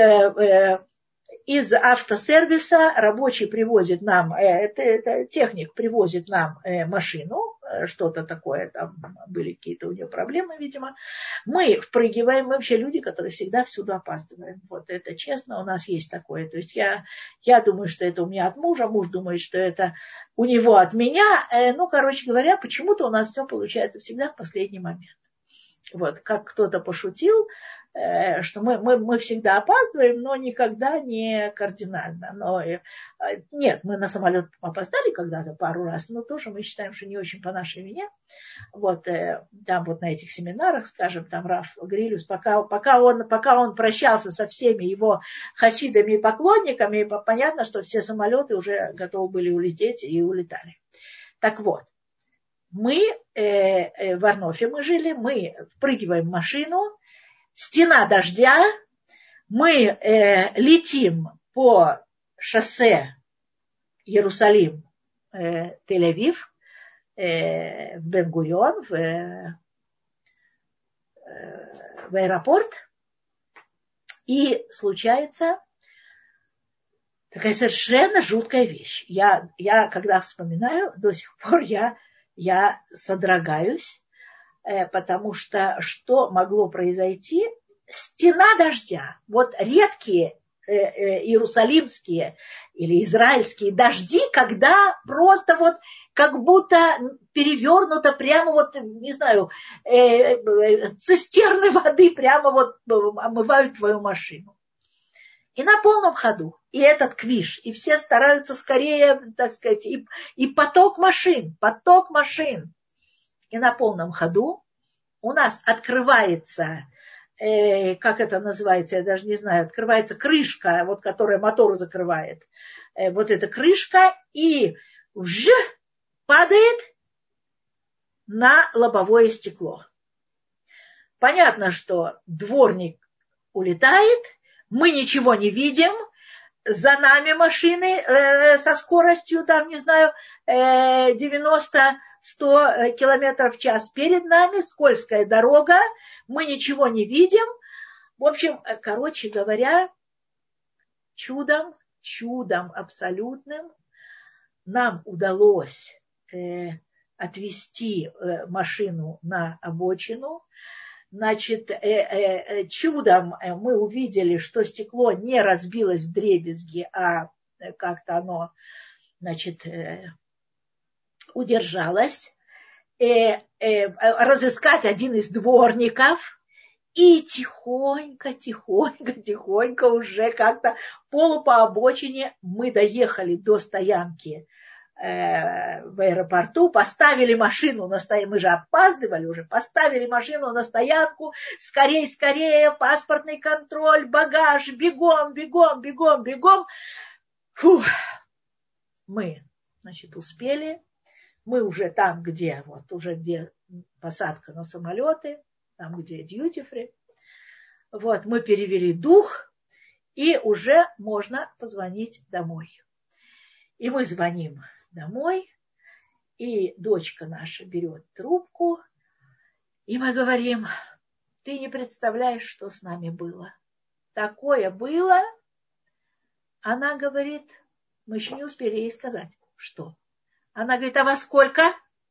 из автосервиса рабочий привозит нам, техник привозит нам машину, что-то такое, там были какие-то у нее проблемы, видимо. Мы впрыгиваем, мы вообще люди, которые всегда всюду опаздываем. Вот это честно, у нас есть такое. То есть я думаю, что это у меня от мужа, муж думает, что это у него от меня. Короче говоря, почему-то у нас все получается всегда в последний момент. Вот, как кто-то пошутил, что мы всегда опаздываем, но никогда не кардинально. Нет, мы на самолет опоздали когда-то пару раз, но тоже мы считаем, что не очень по нашей вине. Вот там вот на этих семинарах, скажем, там Рав Грилюс, пока он прощался со всеми его хасидами и поклонниками, понятно, что все самолеты уже готовы были улететь и улетали. Так вот, мы в Арнофе мы жили, мы впрыгиваем в машину, стена дождя, мы летим по шоссе Иерусалим, Тель-Авив, в Бен-Гурион, в аэропорт. И случается такая совершенно жуткая вещь. Я когда вспоминаю, до сих пор я содрогаюсь, потому что могло произойти? Стена дождя. Вот редкие иерусалимские или израильские дожди, когда просто вот как будто перевернуто прямо вот, не знаю, цистерны воды прямо вот омывают твою машину. И на полном ходу. И этот квиш. И все стараются скорее, так сказать, и поток машин. И на полном ходу у нас открывается, как это называется, я даже не знаю, открывается крышка, вот, которая мотор закрывает. Вот эта крышка, и падает на лобовое стекло. Понятно, что дворник улетает, мы ничего не видим, за нами машины со скоростью, там, не знаю, 90-100 километров в час перед нами, скользкая дорога, мы ничего не видим. В общем, короче говоря, чудом абсолютным нам удалось отвезти машину на обочину. Значит, чудом мы увидели, что стекло не разбилось вдребезги, а как-то оно, значит, удержалось. Разыскать один из дворников и тихонько уже как-то полу по обочине мы доехали до стоянки в аэропорту, поставили машину на стоянку, мы же опаздывали уже, поставили машину на стоянку, скорее, паспортный контроль, багаж, бегом. Фух. Мы, значит, успели, мы уже там, где посадка на самолеты, там, где duty-free, вот, мы перевели дух, и уже можно позвонить домой. И мы звоним домой, и дочка наша берет трубку, и мы говорим: ты не представляешь, что с нами было. Такое было. Она говорит, мы еще не успели ей сказать, что. Она говорит, а во сколько?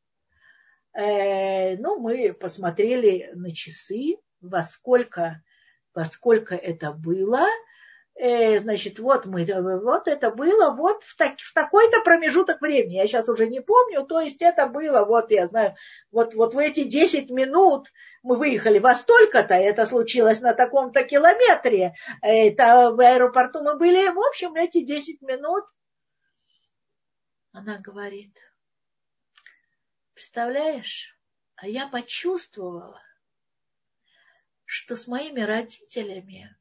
Мы посмотрели на часы, во сколько это было. Значит, вот это было в такой-то промежуток времени. Я сейчас уже не помню, то есть это было, я знаю, вот в эти 10 минут мы выехали во столько-то, это случилось на таком-то километре, это в аэропорту мы были, в общем, эти 10 минут. Она говорит, представляешь, а я почувствовала, что с моими родителями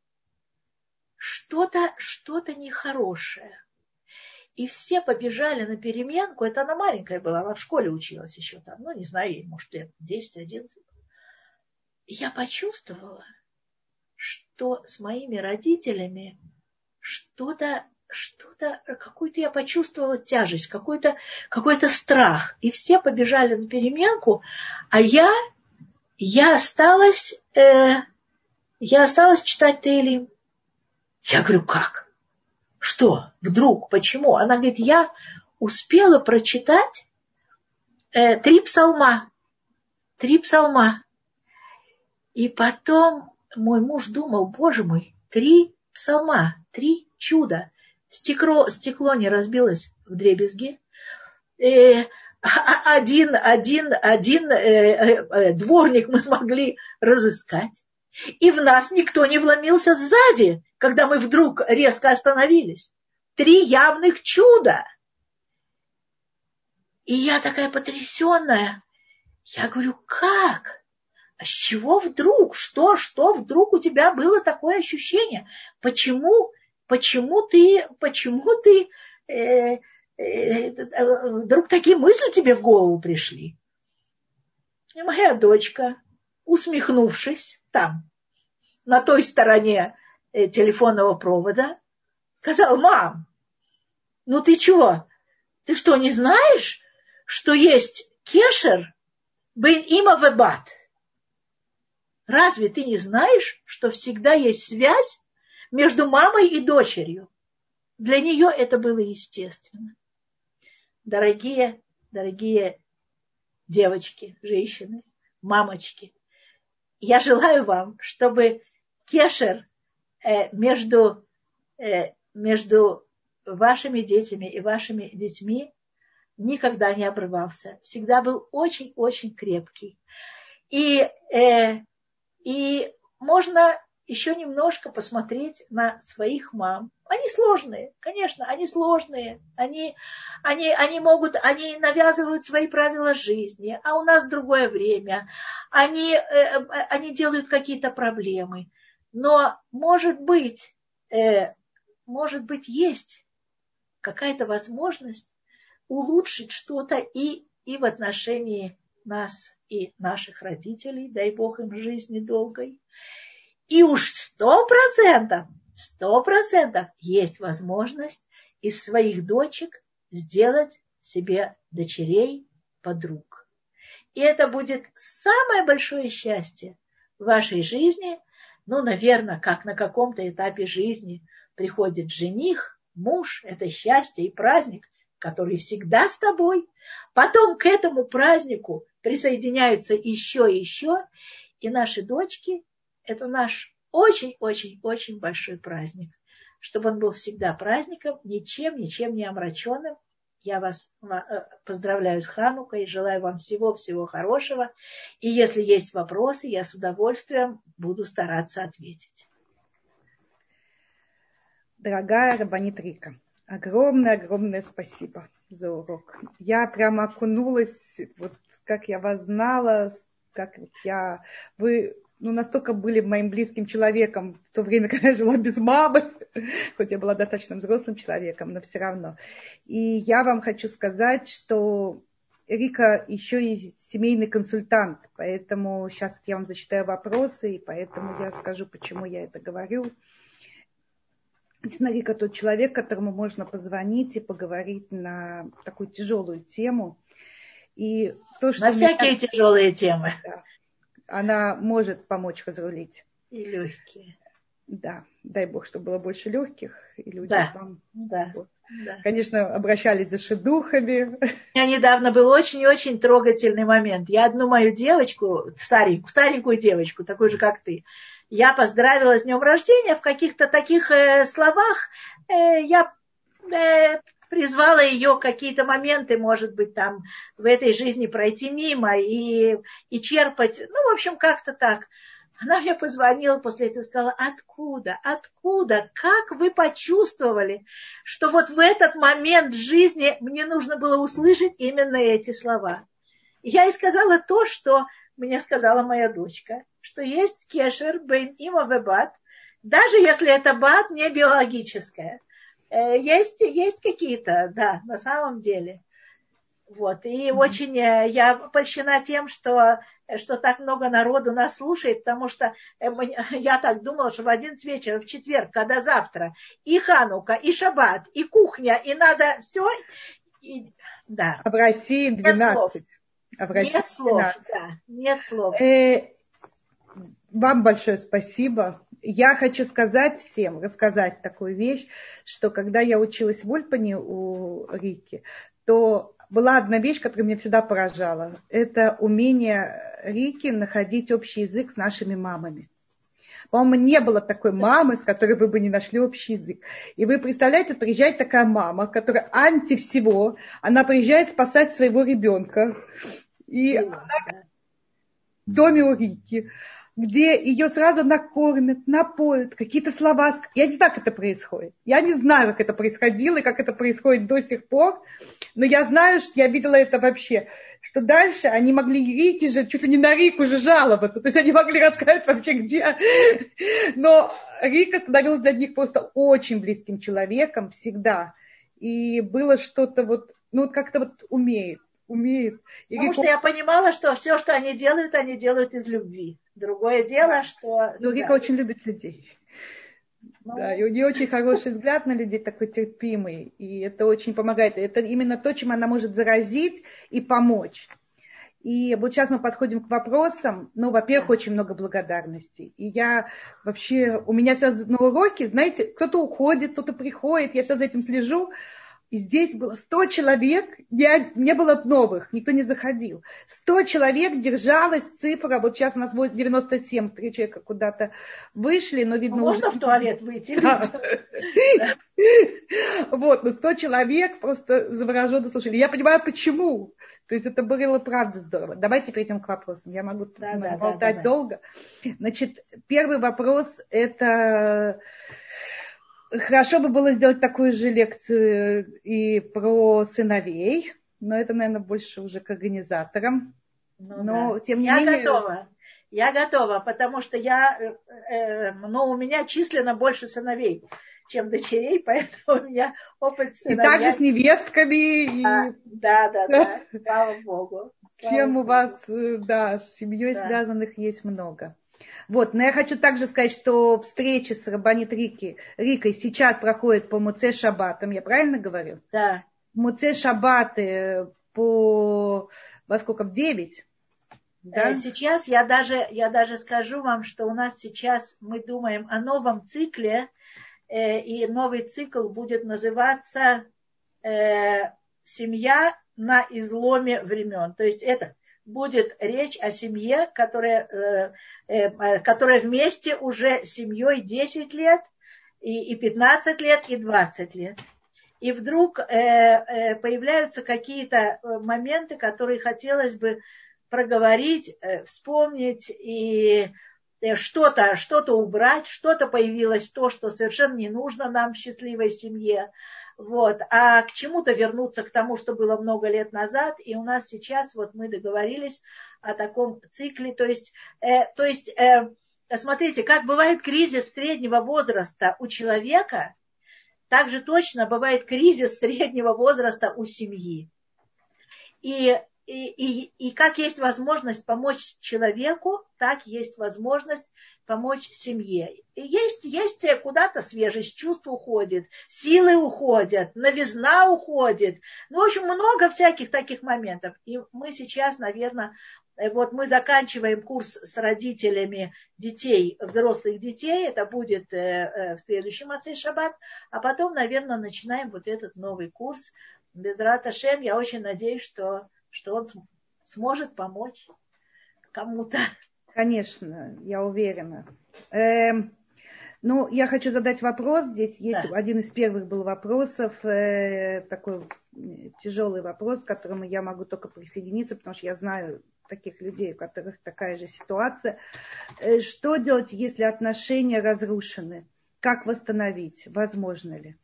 что-то нехорошее. И все побежали на переменку. Это она маленькая была, она в школе училась еще там. Не знаю, ей, может, лет 10-11. И я почувствовала, что с моими родителями какую-то я почувствовала тяжесть, какой-то страх. И все побежали на переменку, а я осталась читать Теилим. Я говорю, как? Что? Вдруг? Почему? Она говорит, я успела прочитать 3 псалма. 3 псалма. И потом мой муж думал, боже мой, 3 псалма, 3 чуда. Стекло не разбилось вдребезги. Один дворник мы смогли разыскать. И в нас никто не вломился сзади, когда мы вдруг резко остановились. 3 явных чуда. И я такая потрясенная. Я говорю, как? А с чего вдруг? Что вдруг у тебя было такое ощущение? Почему ты вдруг такие мысли тебе в голову пришли? И моя дочка, усмехнувшись там, на той стороне телефонного провода, сказала, мам, ты чего? Ты что, не знаешь, что есть Кешер бен има вебат. Разве ты не знаешь, что всегда есть связь между мамой и дочерью? Для нее это было естественно. Дорогие девочки, женщины, мамочки, я желаю вам, чтобы кешер между вашими детьми и вашими детьми никогда не обрывался. Всегда был очень-очень крепкий. И можно еще немножко посмотреть на своих мам. Они сложные, конечно, они сложные. Они навязывают свои правила жизни, а у нас другое время. Они делают какие-то проблемы. Но, может быть, есть какая-то возможность улучшить что-то и в отношении нас и наших родителей, дай Бог им жизни долгой. И уж 100% есть возможность из своих дочек сделать себе дочерей подруг. И это будет самое большое счастье в вашей жизни. Ну, наверное, как на каком-то этапе жизни приходит жених, муж, это счастье и праздник, который всегда с тобой. Потом к этому празднику присоединяются еще и еще. И наши дочки – это наш очень-очень-очень большой праздник. Чтобы он был всегда праздником, ничем не омраченным. Я вас поздравляю с Ханукой, желаю вам всего-всего хорошего. И если есть вопросы, я с удовольствием буду стараться ответить. Дорогая Рабанит Рика, огромное спасибо за урок. Я прямо окунулась, вот как я вас знала, вы настолько были моим близким человеком в то время, когда я жила без мамы, хоть я была достаточно взрослым человеком, но все равно. И я вам хочу сказать, что Рика еще и семейный консультант, поэтому сейчас я вам зачитаю вопросы, и поэтому я скажу, почему я это говорю. Рика тот человек, которому можно позвонить и поговорить на такую тяжелую тему. И то, что на всякие тяжелые темы. Да, она может помочь разрулить. И легкие. Да, дай Бог, чтобы было больше легких. И люди там, да. Конечно, обращались за шедухами. У меня недавно был очень-очень трогательный момент. Я одну мою девочку, старенькую девочку, такую же, как ты, я поздравила с днем рождения в каких-то таких словах. Я призвала ее какие-то моменты, может быть, там в этой жизни пройти мимо и черпать. В общем, как-то так. Она мне позвонила после этого и сказала: откуда, как вы почувствовали, что вот в этот момент в жизни мне нужно было услышать именно эти слова. И я ей сказала то, что мне сказала моя дочка, что есть кешер бен има вебат, даже если это бат не биологическое. Есть какие-то, да, на самом деле. Вот. И очень я польщена тем, что так много народу нас слушает, потому что я так думала, что в 11 вечера, в четверг, когда завтра и Ханука, и Шаббат, и кухня, и надо все. Да. А в России 12. Нет слов. Да, нет слов. Вам большое спасибо. Я хочу рассказать такую вещь, что когда я училась в Ольпане у Рики, то была одна вещь, которая меня всегда поражала. Это умение Рики находить общий язык с нашими мамами. По-моему, не было такой мамы, с которой вы бы не нашли общий язык. И вы представляете, приезжает такая мама, которая анти всего, она приезжает спасать своего ребенка. И она в доме у Рики, где ее сразу накормят, напоят, какие-то слова. Я не знаю, как это происходит. Я не знаю, как это происходило и как это происходит до сих пор. Но я знаю, что я видела это вообще. Что дальше они могли Рике же, чуть ли не на Рику же жаловаться. То есть они могли рассказать вообще где. Но Рика становилась для них просто очень близким человеком всегда. И было что-то как-то умеет. Потому что я понимала, что все, что они делают из любви. Другое дело, что... Рика очень любит людей. Да, и у нее очень хороший взгляд на людей, такой терпимый. И это очень помогает. Это именно то, чем она может заразить и помочь. И вот сейчас мы подходим к вопросам. Ну, во-первых, очень много благодарностей. И я вообще, у меня сейчас на уроке, знаете, кто-то уходит, кто-то приходит, я сейчас за этим слежу. И здесь было 100 человек, не было новых, никто не заходил. 100 человек держалась цифра, вот сейчас у нас будет 97, 3 человека куда-то вышли, но видно можно уже... в туалет выйти? Вот, но 100 человек просто завороженно слушали. Я понимаю, почему. То есть это было правда здорово. Давайте перейдем к вопросам. Я могу болтать долго. Значит, первый вопрос – это... Хорошо бы было сделать такую же лекцию и про сыновей, но это, наверное, больше уже к организаторам. Но, тем не менее... Я готова, потому что у меня численно больше сыновей, чем дочерей, поэтому у меня опыт сыновей. И также с невестками. Да, слава Богу. Чем у вас, с семьей связанных есть много. Вот, но я хочу также сказать, что встреча с Рабанит Рикой сейчас проходит по Муцей Шаббатам, я правильно говорю? Да. Муцей Шаббаты во сколько, в 9? Да? Сейчас я даже скажу вам, что у нас сейчас мы думаем о новом цикле, и новый цикл будет называться «Семья на изломе времен». То есть это будет речь о семье, которая вместе уже семьей 10 лет, и 15 лет, и 20 лет. И вдруг появляются какие-то моменты, которые хотелось бы проговорить, вспомнить и что-то убрать, что-то появилось то, что совершенно не нужно нам в счастливой семье. Вот. А к чему-то вернуться к тому, что было много лет назад. И у нас сейчас вот мы договорились о таком цикле. То есть, смотрите, как бывает кризис среднего возраста у человека, так же точно бывает кризис среднего возраста у семьи. И как есть возможность помочь человеку, так есть возможность помочь семье. И есть куда-то свежесть, чувств уходит, силы уходят, новизна уходит. Ну, в общем, много всяких таких моментов. И мы сейчас, наверное, вот мы заканчиваем курс с родителями детей, взрослых детей. Это будет в следующем Муцей Шаббат. А потом, наверное, начинаем вот этот новый курс. Безрат Ашем, я очень надеюсь, что он сможет помочь кому-то. Конечно, я уверена. Ну, я хочу задать вопрос. Здесь есть один из первых был вопросов, такой тяжелый вопрос, к которому я могу только присоединиться, потому что я знаю таких людей, у которых такая же ситуация. Что делать, если отношения разрушены? Как восстановить? Возможно ли?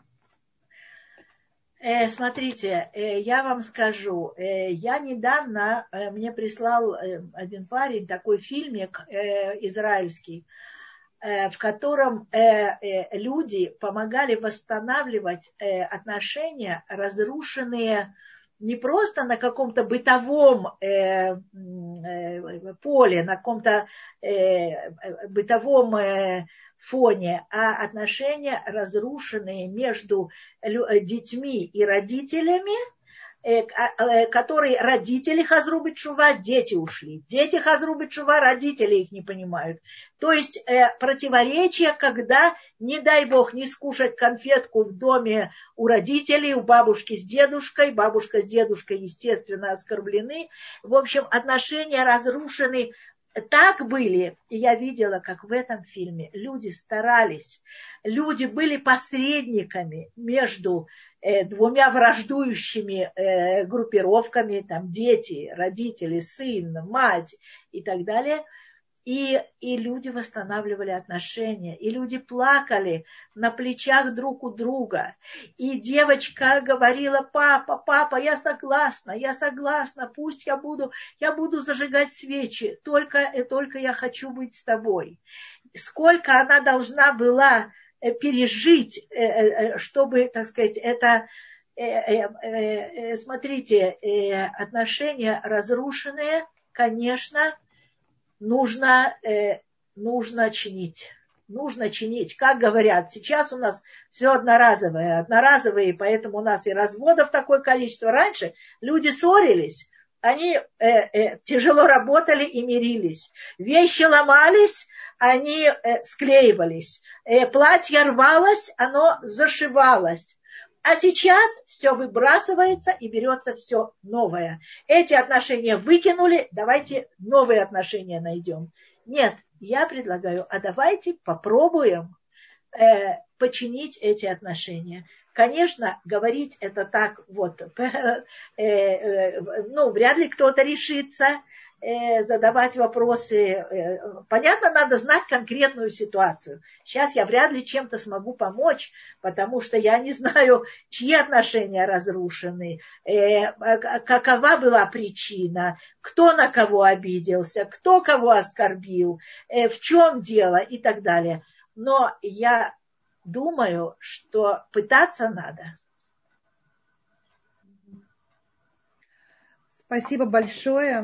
Смотрите, я вам скажу, я недавно, мне прислал один парень такой фильмик израильский, в котором люди помогали восстанавливать отношения, разрушенные не просто на каком-то бытовом поле, на каком-то бытовом фоне, а отношения, разрушенные между детьми и родителями, которые родители хазру бет-шува, дети ушли. Дети хазру бет-шува, родители их не понимают. То есть противоречие, когда, не дай бог, не скушать конфетку в доме у родителей, у бабушки с дедушкой. Бабушка с дедушкой, естественно, оскорблены. В общем, отношения разрушены. Так были, и я видела, как в этом фильме люди старались, люди были посредниками между двумя враждующими группировками, там дети, родители, сын, мать и так далее. И люди восстанавливали отношения, и люди плакали на плечах друг у друга. И девочка говорила: папа, я согласна, пусть я буду зажигать свечи, только я хочу быть с тобой. Сколько она должна была пережить, чтобы, так сказать, это, смотрите, отношения разрушенные, конечно, нужно чинить. Нужно чинить. Как говорят, сейчас у нас все одноразовое, поэтому у нас и разводов такое количество. Раньше люди ссорились, они тяжело работали и мирились. Вещи ломались, они склеивались. Платье рвалось, оно зашивалось. А сейчас все выбрасывается и берется все новое. Эти отношения выкинули, давайте новые отношения найдем. Нет, я предлагаю, а давайте попробуем починить эти отношения. Конечно, говорить это так вот, вряд ли кто-то решится задавать вопросы. Понятно, надо знать конкретную ситуацию. Сейчас я вряд ли чем-то смогу помочь, потому что я не знаю, чьи отношения разрушены, какова была причина, кто на кого обиделся, кто кого оскорбил, в чем дело и так далее. Но я думаю, что пытаться надо. Спасибо большое.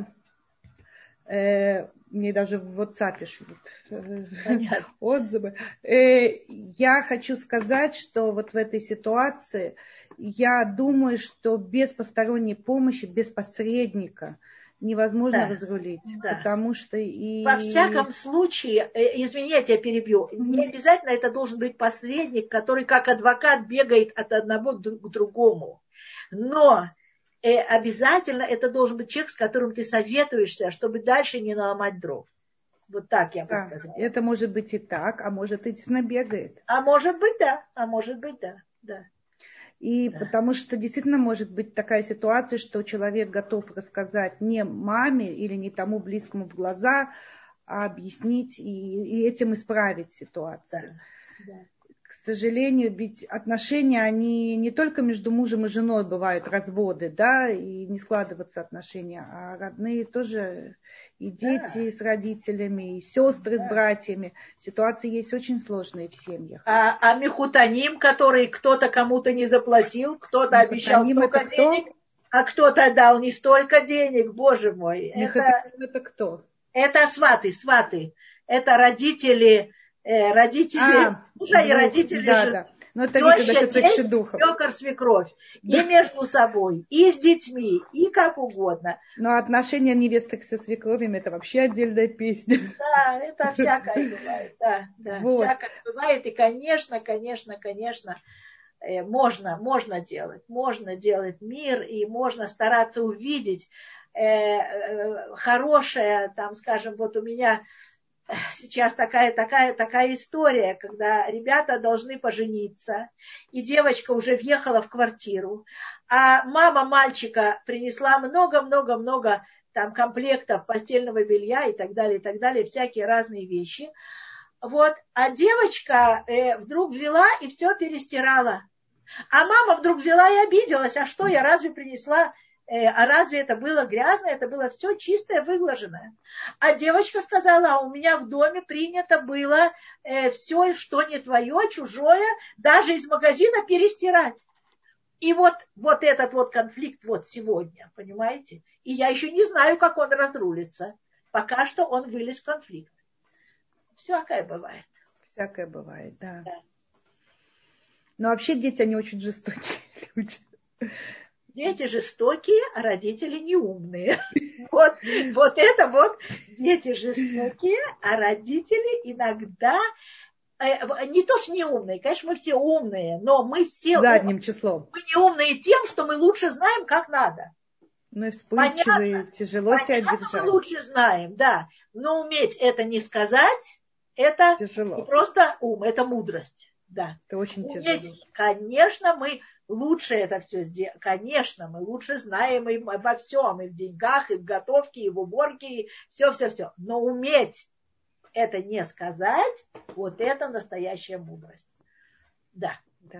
Мне даже в WhatsApp шлют отзывы. Я хочу сказать, что вот в этой ситуации я думаю, что без посторонней помощи, без посредника невозможно разрулить. Да. Потому что во всяком случае, извините, я перебью, не обязательно это должен быть посредник, который как адвокат бегает от одного к другому. Но обязательно это должен быть человек, с которым ты советуешься, чтобы дальше не наломать дров. Вот так я бы сказала. Это может быть и так, а может и действительно бегает. А может быть, да. А может быть, да. Да. И потому что действительно может быть такая ситуация, что человек готов рассказать не маме или не тому близкому в глаза, а объяснить и этим исправить ситуацию. Да. Да. К сожалению, ведь отношения, они не только между мужем и женой бывают разводы, да, и не складываются отношения, а родные тоже, и дети с родителями, и сестры с братьями. Ситуации есть очень сложные в семьях. А мехутаним, который кто-то кому-то не заплатил, кто-то обещал столько денег, а кто-то дал не столько денег, боже мой. Это кто? Это сваты. Это родители мужа и родители жены. Да. Но это теща, тесть, свекор, свекровь. Да. И между собой, и с детьми, и как угодно. Но отношения невесток со свекровями — это вообще отдельная песня. Да, это всякое бывает. Да, вот. Всякое бывает. И, конечно, можно делать мир, и можно стараться увидеть хорошее, там, скажем, вот у меня сейчас такая история, когда ребята должны пожениться, и девочка уже въехала в квартиру, а мама мальчика принесла много там комплектов постельного белья и так далее, всякие разные вещи. Вот, а девочка вдруг взяла и все перестирала. А мама вдруг взяла и обиделась, а что я разве принесла? А разве это было грязное? Это было все чистое, выглаженное. А девочка сказала, а у меня в доме принято было все, что не твое, чужое, даже из магазина перестирать. И вот этот вот конфликт вот сегодня, понимаете? И я еще не знаю, как он разрулится. Пока что он вылез в конфликт. Всякое бывает. Всякое бывает, да. Но вообще дети, они очень жестокие люди. Дети жестокие, а родители неумные. Вот дети жестокие, а родители иногда не то что неумные, конечно, мы все умные, но мы все задним числом. Мы не умные тем, что мы лучше знаем, как надо. Ну и вспыльчивые, тяжело себя держать. Мы лучше знаем, да. Но уметь это не сказать, это тяжело. Не просто ум, это мудрость. Да. Это очень тяжело. Конечно, мы лучше это все сделаем. Конечно, мы лучше знаем и во всем, и в деньгах, и в готовке, и в уборке, и все. Но уметь это не сказать, вот это настоящая мудрость. Да.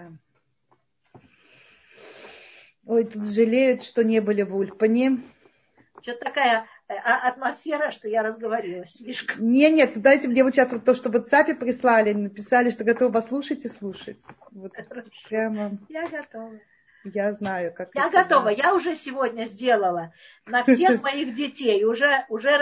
Ой, тут жалеют, что не были в Ульпане. Что-то такая атмосфера, что я разговорилась слишком. Нет, дайте мне вот сейчас вот то, что в WhatsApp прислали, написали, что готовы вас слушать и слушать. Вот прямо. Я готова. Я знаю, как я это. Я готова. Я уже сегодня сделала на всех моих детей, уже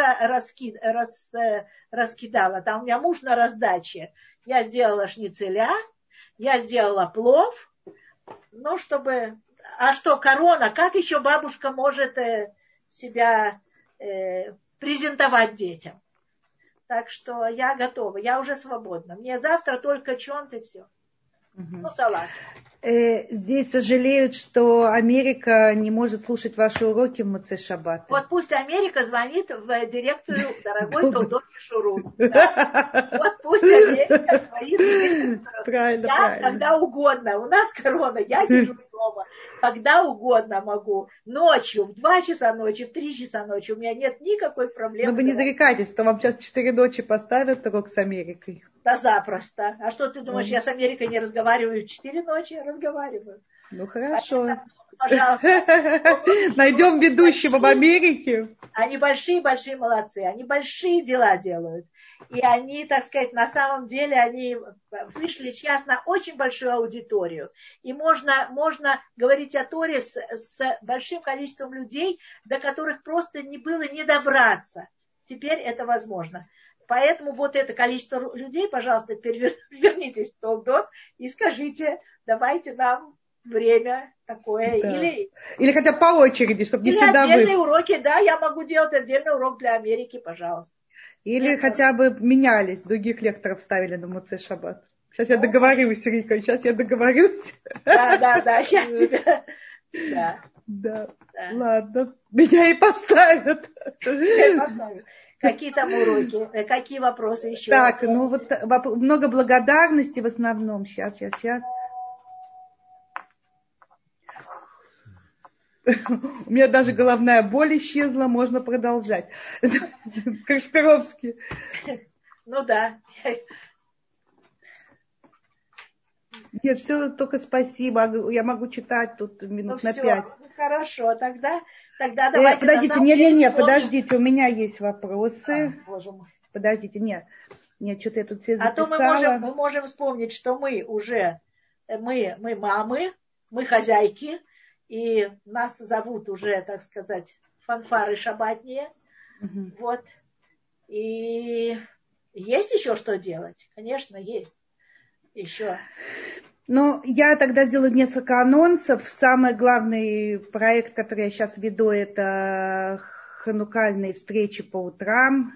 раскидала. Там у меня муж на раздаче. Я сделала шницеля, я сделала плов, ну, чтобы... А что, корона? Как еще бабушка может себя презентовать детям. Так что я готова, я уже свободна. Мне завтра только чонт и все. Ну, салат. Здесь сожалеют, что Америка не может слушать ваши уроки в Моцей Шаббат. Вот пусть Америка звонит в дирекцию дорогой Толдот Ешурун. Да. Вот пусть Америка звонит в дирекцию. Я когда угодно. У нас корона, я сижу дома. Когда угодно могу. Ночью, в 2 часа ночи, в 3 часа ночи. У меня нет никакой проблемы. Но вы не зарекайтесь, то вам сейчас 4 ночи поставят урок с Америкой. Да запросто. А что ты думаешь, я с Америкой не разговариваю 4 ночи? Я разговариваю. Ну хорошо. Поэтому, пожалуйста. Найдем ведущего в Америке. Они большие-большие молодцы. Они большие дела делают. И они, так сказать, на самом деле, они вышли сейчас на очень большую аудиторию. И можно говорить о Торе с большим количеством людей, до которых просто не было не добраться. Теперь это возможно. Поэтому вот это количество людей, пожалуйста, теперь вернитесь в Толдот и скажите, давайте нам время такое. Да. Или хотя бы по очереди, чтобы не всегда отдельные уроки, да, я могу делать отдельный урок для Америки, пожалуйста. Или хотя бы менялись, других лекторов ставили на Моцей Шаббат. Сейчас я договорюсь, Рика, сейчас я договорюсь. Да, сейчас тебя... Да. Ладно, меня и поставят. Какие там уроки? Какие вопросы еще? Так, ну вот много благодарности в основном. Сейчас. У меня даже головная боль исчезла, можно продолжать. Кашпировский. Ну да. Нет, все, только спасибо. Я могу читать тут минут на 5. Хорошо, тогда давайте... Подождите, нет, подождите, у меня есть вопросы. Боже мой. Подождите, нет, что-то я тут все записала. А то мы можем вспомнить, что мы мамы, мы хозяйки, и нас зовут уже, так сказать, фанфары шаббатные. Угу. Вот. И есть еще что делать? Конечно, есть. Еще. Ну, я тогда сделаю несколько анонсов. Самый главный проект, который я сейчас веду, это ханукальные встречи по утрам.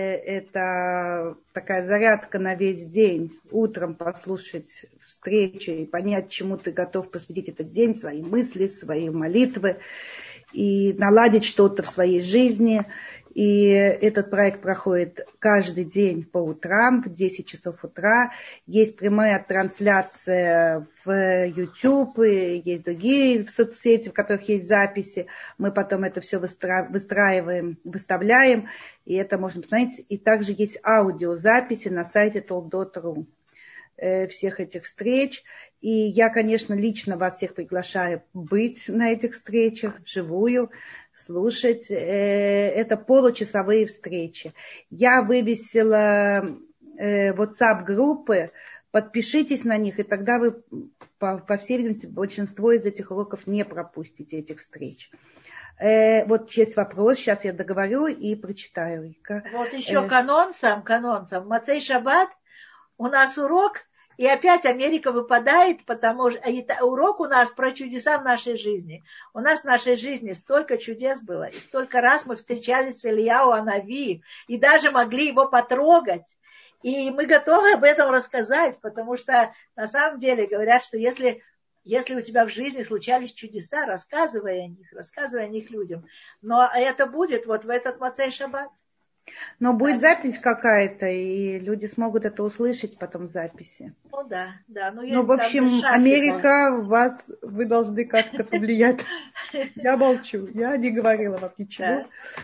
Это такая зарядка на весь день. Утром послушать встречи и понять, чему ты готов посвятить этот день, свои мысли, свои молитвы и наладить что-то в своей жизни. И этот проект проходит каждый день по утрам, в 10 часов утра. Есть прямая трансляция в YouTube, есть другие соцсети, в которых есть записи. Мы потом это все выстраиваем, выставляем, и это можно посмотреть. И также есть аудиозаписи на сайте toldot.ru всех этих встреч. И я, конечно, лично вас всех приглашаю быть на этих встречах вживую, слушать. Это получасовые встречи. Я вывесила WhatsApp-группы, подпишитесь на них, и тогда вы, по всей видимости, большинство из этих уроков не пропустите, этих встреч. Вот есть вопрос, сейчас я договорю и прочитаю, Рика. Вот еще к анонсам. Моцей Шаббат у нас урок, и опять Америка выпадает, потому что урок у нас про чудеса в нашей жизни. У нас в нашей жизни столько чудес было, и столько раз мы встречались с Ильяу Анави, и даже могли его потрогать. И мы готовы об этом рассказать, потому что на самом деле говорят, что если у тебя в жизни случались чудеса, рассказывай о них людям. Но это будет вот в этот Моцей Шаббат. Но будет запись какая-то, и люди смогут это услышать потом в записи. Ну да. Ну, в общем, Америка, вы должны как-то повлиять. Я молчу, я не говорила вам ничего.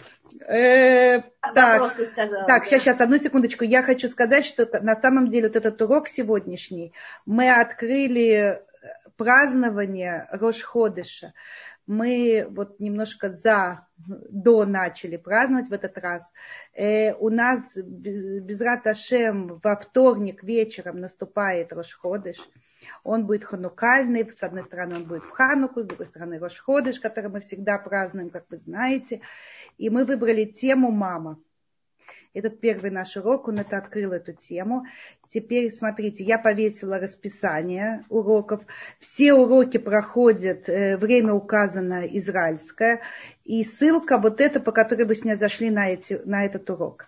Так, сейчас, одну секундочку. Я хочу сказать, что на самом деле вот этот урок сегодняшний, мы открыли празднование Рош-Ходеша. Мы вот немножко до начали праздновать в этот раз. У нас Безрат Ашем во вторник вечером наступает Рош-Ходеш. Он будет ханукальный. С одной стороны он будет в Хануку, с другой стороны Рош-Ходеш, который мы всегда празднуем, как вы знаете. И мы выбрали тему «Мама». Этот первый наш урок, он это открыл, эту тему. Теперь, смотрите, я повесила расписание уроков. Все уроки проходят, время указано израильское. И ссылка вот эта, по которой вы сегодня зашли на этот урок.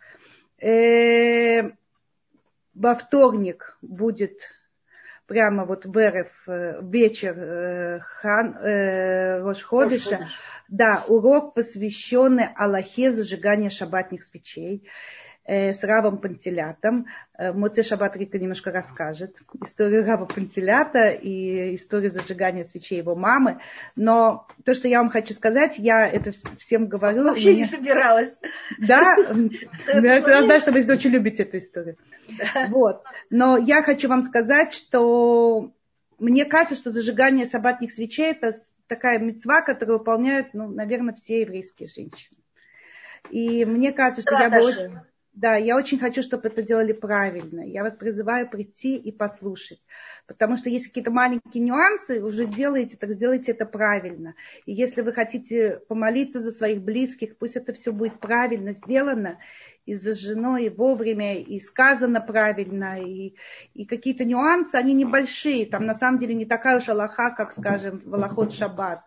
Во вторник будет прямо вот в РФ вечер Рош Ходыша. Да, урок, посвященный Аллахе зажигания шаббатных свечей с Равом Пантелятом. Моцей Шаббат Рика немножко расскажет историю Рава Пантелята и историю зажигания свечей его мамы. Но то, что я вам хочу сказать, я это всем говорю. Вообще не собиралась. Да? Я знаю, что вы очень любите эту историю. Вот. Но я хочу вам сказать, что мне кажется, что зажигание шаббатных свечей – это такая мицва, которую выполняют, наверное, все еврейские женщины. И мне кажется, что я очень хочу, чтобы это делали правильно. Я вас призываю прийти и послушать. Потому что есть какие-то маленькие нюансы, уже делайте, так сделайте это правильно. И если вы хотите помолиться за своих близких, пусть это все будет правильно сделано, и зажжено, и вовремя, и сказано правильно, и какие-то нюансы, они небольшие. Там на самом деле не такая уж алаха, как, скажем, в Алахот Шаббат.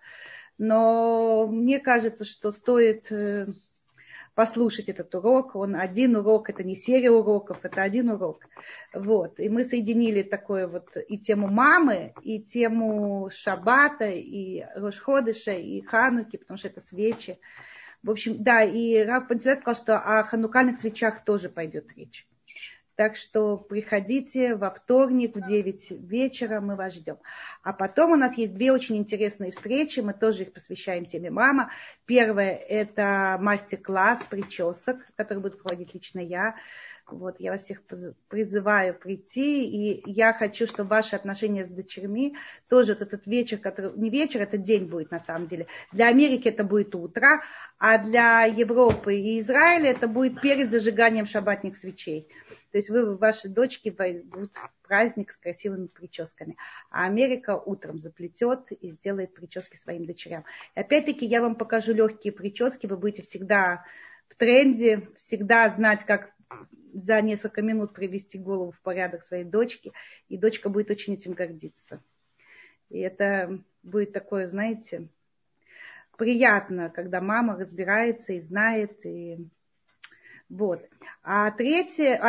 Но мне кажется, что стоит послушать этот урок. Он один урок, это не серия уроков, это один урок. Вот. И мы соединили такое вот и тему мамы, и тему Шаббата, и Рош Ходыша, и Хануки, потому что это свечи. В общем, да, и Рав Пантелят сказал, что о ханукальных свечах тоже пойдет речь. Так что приходите во вторник в 9 вечера, мы вас ждем. А потом у нас есть две очень интересные встречи, мы тоже их посвящаем теме мама. Первое – это мастер-класс причесок, который буду проводить лично я. Вот, я вас всех призываю прийти, и я хочу, чтобы ваши отношения с дочерьми тоже вот этот вечер, который не вечер, это день будет на самом деле. Для Америки это будет утро, а для Европы и Израиля это будет перед зажиганием шаббатных свечей. То есть ваши дочки войдут в праздник с красивыми прическами, а Америка утром заплетет и сделает прически своим дочерям. И опять-таки я вам покажу легкие прически, вы будете всегда в тренде, всегда знать, как за несколько минут привести голову в порядок своей дочки, и дочка будет очень этим гордиться. И это будет такое, знаете, приятно, когда мама разбирается и знает, и вот. Третья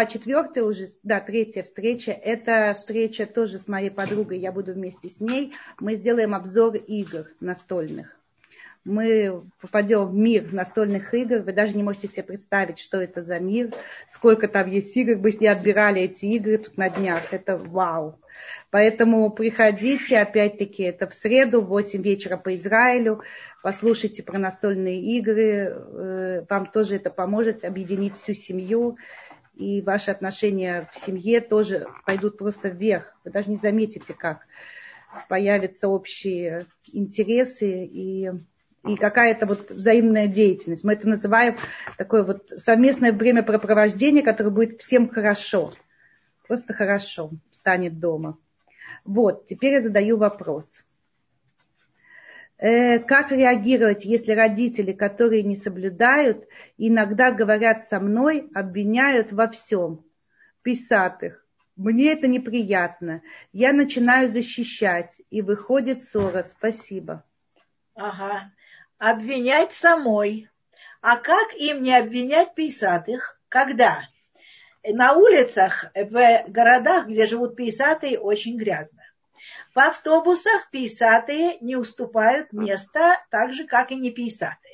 встреча, это встреча тоже с моей подругой, я буду вместе с ней, мы сделаем обзор игр настольных. Мы попадем в мир настольных игр, вы даже не можете себе представить, что это за мир, сколько там есть игр, мы с ней отбирали эти игры тут на днях, это вау. Поэтому приходите, опять-таки, это в среду в 8 вечера по Израилю, послушайте про настольные игры, вам тоже это поможет объединить всю семью, и ваши отношения в семье тоже пойдут просто вверх, вы даже не заметите, как появятся общие интересы и какая-то вот взаимная деятельность. Мы это называем такое вот совместное времяпрепровождение, которое будет всем хорошо. Просто хорошо станет дома. Вот, теперь я задаю вопрос. Как реагировать, если родители, которые не соблюдают, иногда говорят со мной, обвиняют во всем, писатых? Мне это неприятно. Я начинаю защищать, и выходит ссора. Спасибо. Ага. Обвинять самой. А как им не обвинять писатых, когда на улицах, в городах, где живут писатые, очень грязно. В автобусах писатые не уступают места, так же, как и не писатые.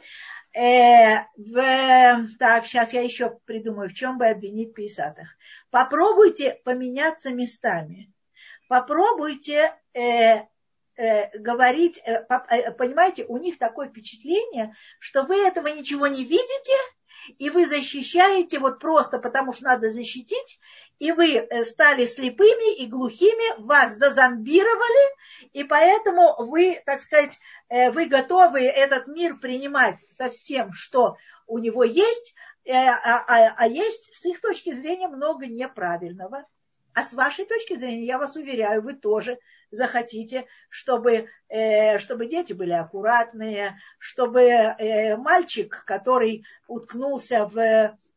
Так, сейчас я еще придумаю, в чем бы обвинить писатых. Попробуйте поменяться местами. Попробуйте говорить, понимаете, у них такое впечатление, что вы этого ничего не видите, и вы защищаете вот просто потому, что надо защитить, и вы стали слепыми и глухими, вас зазомбировали, и поэтому вы, так сказать, вы готовы этот мир принимать со всем, что у него есть, а есть с их точки зрения много неправильного. А с вашей точки зрения, я вас уверяю, вы тоже захотите, чтобы дети были аккуратные, чтобы мальчик, который уткнулся в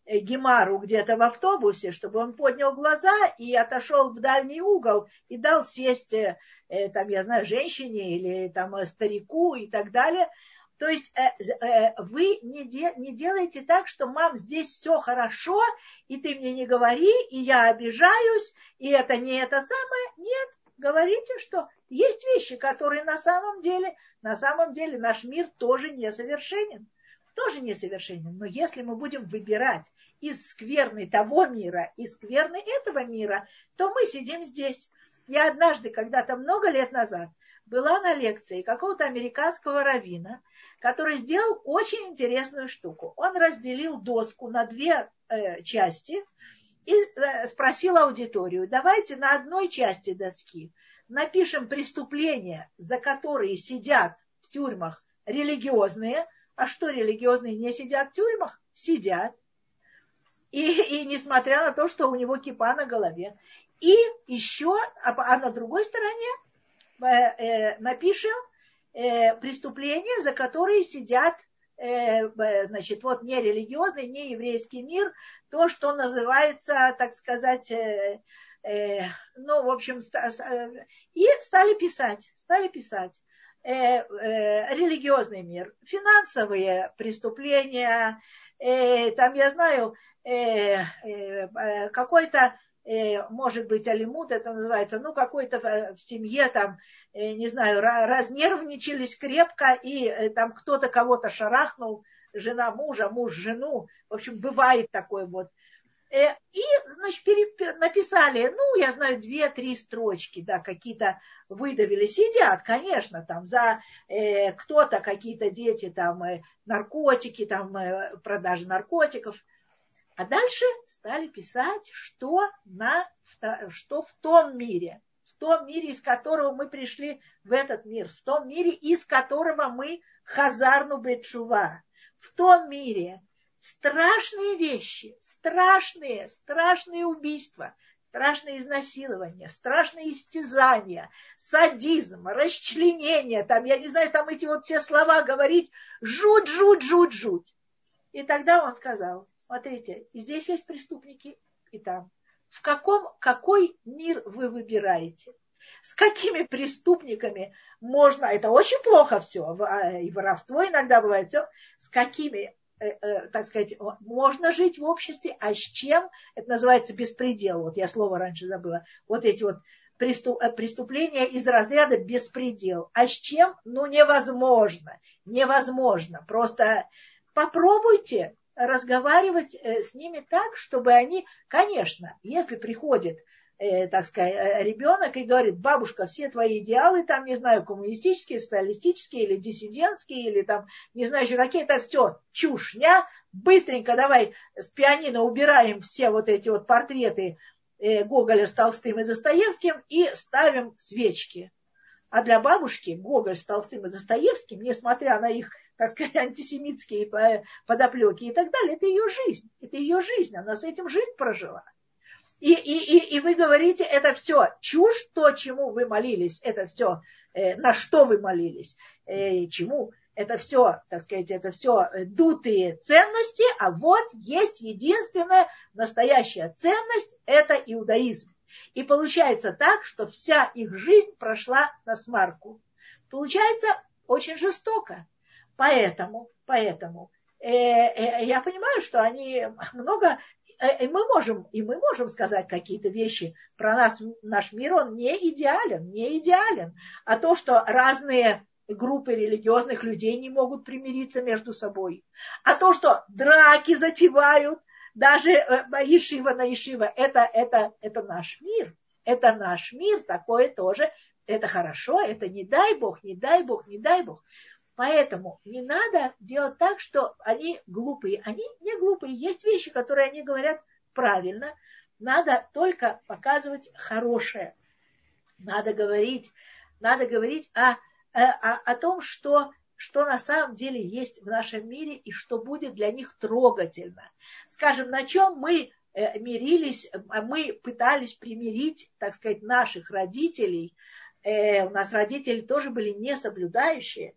Гемару где-то в автобусе, чтобы он поднял глаза и отошел в дальний угол и дал сесть, там, я знаю, женщине или там старику и так далее. То есть вы не делаете так, что мам, здесь все хорошо, и ты мне не говори, и я обижаюсь, и это не это самое. Нет, говорите, что есть вещи, которые на самом деле наш мир тоже несовершенен. Тоже несовершенен. Но если мы будем выбирать из скверны того мира, из скверны этого мира, то мы сидим здесь. Я однажды, когда-то много лет назад, была на лекции какого-то американского раввина, который сделал очень интересную штуку. Он разделил доску на две части и спросил аудиторию: давайте на одной части доски напишем преступления, за которые сидят в тюрьмах религиозные. А что, религиозные не сидят в тюрьмах? Сидят. И несмотря на то, что у него кипа на голове. И еще, а на другой стороне напишем преступления, за которые сидят, значит, вот не религиозный, не еврейский мир, то, что называется, так сказать, ну, в общем, и стали писать. Религиозный мир, финансовые преступления, там, я знаю, какой-то, может быть, алимут, это называется, ну, какой-то в семье, там, не знаю, разнервничались крепко, и там кто-то кого-то шарахнул, жена мужа, муж жену, в общем, бывает такое вот. И, значит, написали, ну, я знаю, 2-3 строчки, да, какие-то выдавили. Сидят, конечно, там за кто-то, какие-то дети, там, наркотики, там, продажа наркотиков. А дальше стали писать, что в том мире, из которого мы пришли в этот мир, в том мире, из которого мы хазарну бетшува, в том мире страшные вещи, страшные убийства, страшные изнасилования, страшные истязания, садизм, расчленение, там, я не знаю, там эти вот все слова говорить, жуть. И тогда он сказал: смотрите, и здесь есть преступники, и там. Какой мир вы выбираете? С какими преступниками можно, это очень плохо все, и воровство иногда бывает, все, с какими, так сказать, можно жить в обществе, а с чем, это называется беспредел, вот я слово раньше забыла, вот эти вот преступления из разряда беспредел, а с чем, ну, невозможно, просто попробуйте разговаривать с ними так, чтобы они, конечно, если приходит, так сказать, ребенок и говорит: бабушка, все твои идеалы, там, не знаю, коммунистические, социалистические или диссидентские, или там, не знаю, еще какие-то, все, чушня, быстренько давай с пианино убираем все вот эти вот портреты Гоголя с Толстым и Достоевским и ставим свечки. А для бабушки Гоголь с Толстым и Достоевским, несмотря на их, так сказать, антисемитские подоплеки и так далее, это ее жизнь, она с этим жизнь прожила. И вы говорите, это все чушь, то, чему вы молились, это все, на что вы молились, чему, это все, так сказать, это все дутые ценности, а вот есть единственная настоящая ценность, это иудаизм. И получается так, что вся их жизнь прошла насмарку. Получается очень жестоко. Поэтому я понимаю, что они много... И мы можем сказать какие-то вещи про нас. Наш мир, он не идеален. А то, что разные группы религиозных людей не могут примириться между собой. А то, что драки затевают, даже ешива на ешива, это наш мир. Это наш мир, такое тоже. Это хорошо, это не дай Бог. Поэтому не надо делать так, что они глупые. Они не глупые. Есть вещи, которые они говорят правильно. Надо только показывать хорошее. Надо говорить о том, что на самом деле есть в нашем мире и что будет для них трогательно. Скажем, на чем мы мирились, мы пытались примирить, так сказать, наших родителей. У нас родители тоже были несоблюдающие.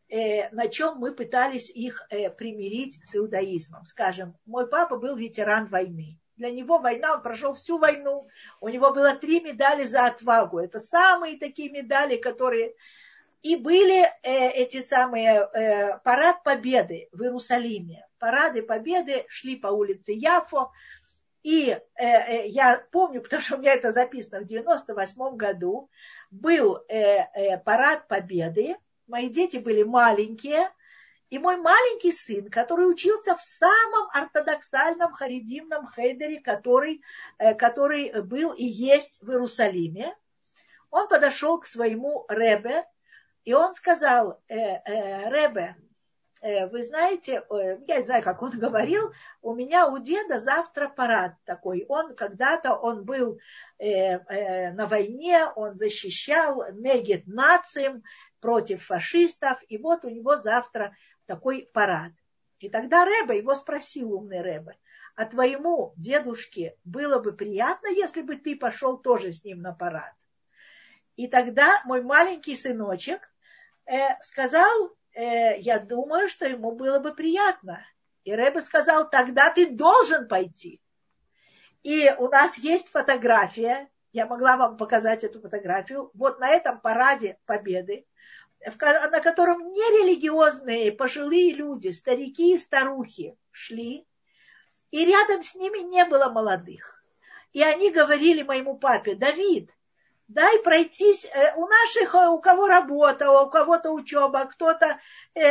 на чем мы пытались их примирить с иудаизмом. Скажем, мой папа был ветеран войны. Для него война, он прошел всю войну. У него было 3 медали за отвагу. Это самые такие медали, которые... И были эти самые парад Победы в Иерусалиме. Парады Победы шли по улице Яффо. И я помню, потому что у меня это записано, в 98 году был парад Победы. Мои дети были маленькие. И мой маленький сын, который учился в самом ортодоксальном харидимном хейдере, который был и есть в Иерусалиме, он подошел к своему ребе, и он сказал: ребе, вы знаете, я не знаю, как он говорил, у меня у деда завтра парад такой. Когда-то он был на войне, он защищал негет нациям против фашистов, и вот у него завтра такой парад. И тогда ребе его спросил, умный ребе: а твоему дедушке было бы приятно, если бы ты пошел тоже с ним на парад? И тогда мой маленький сыночек сказал: я думаю, что ему было бы приятно. И ребе сказал: тогда ты должен пойти. И у нас есть фотография, я могла вам показать эту фотографию, вот на этом параде Победы, на котором нерелигиозные пожилые люди, старики и старухи шли, и рядом с ними не было молодых. И они говорили моему папе: Давид, дай пройтись, у кого работа, у кого-то учеба, кто-то,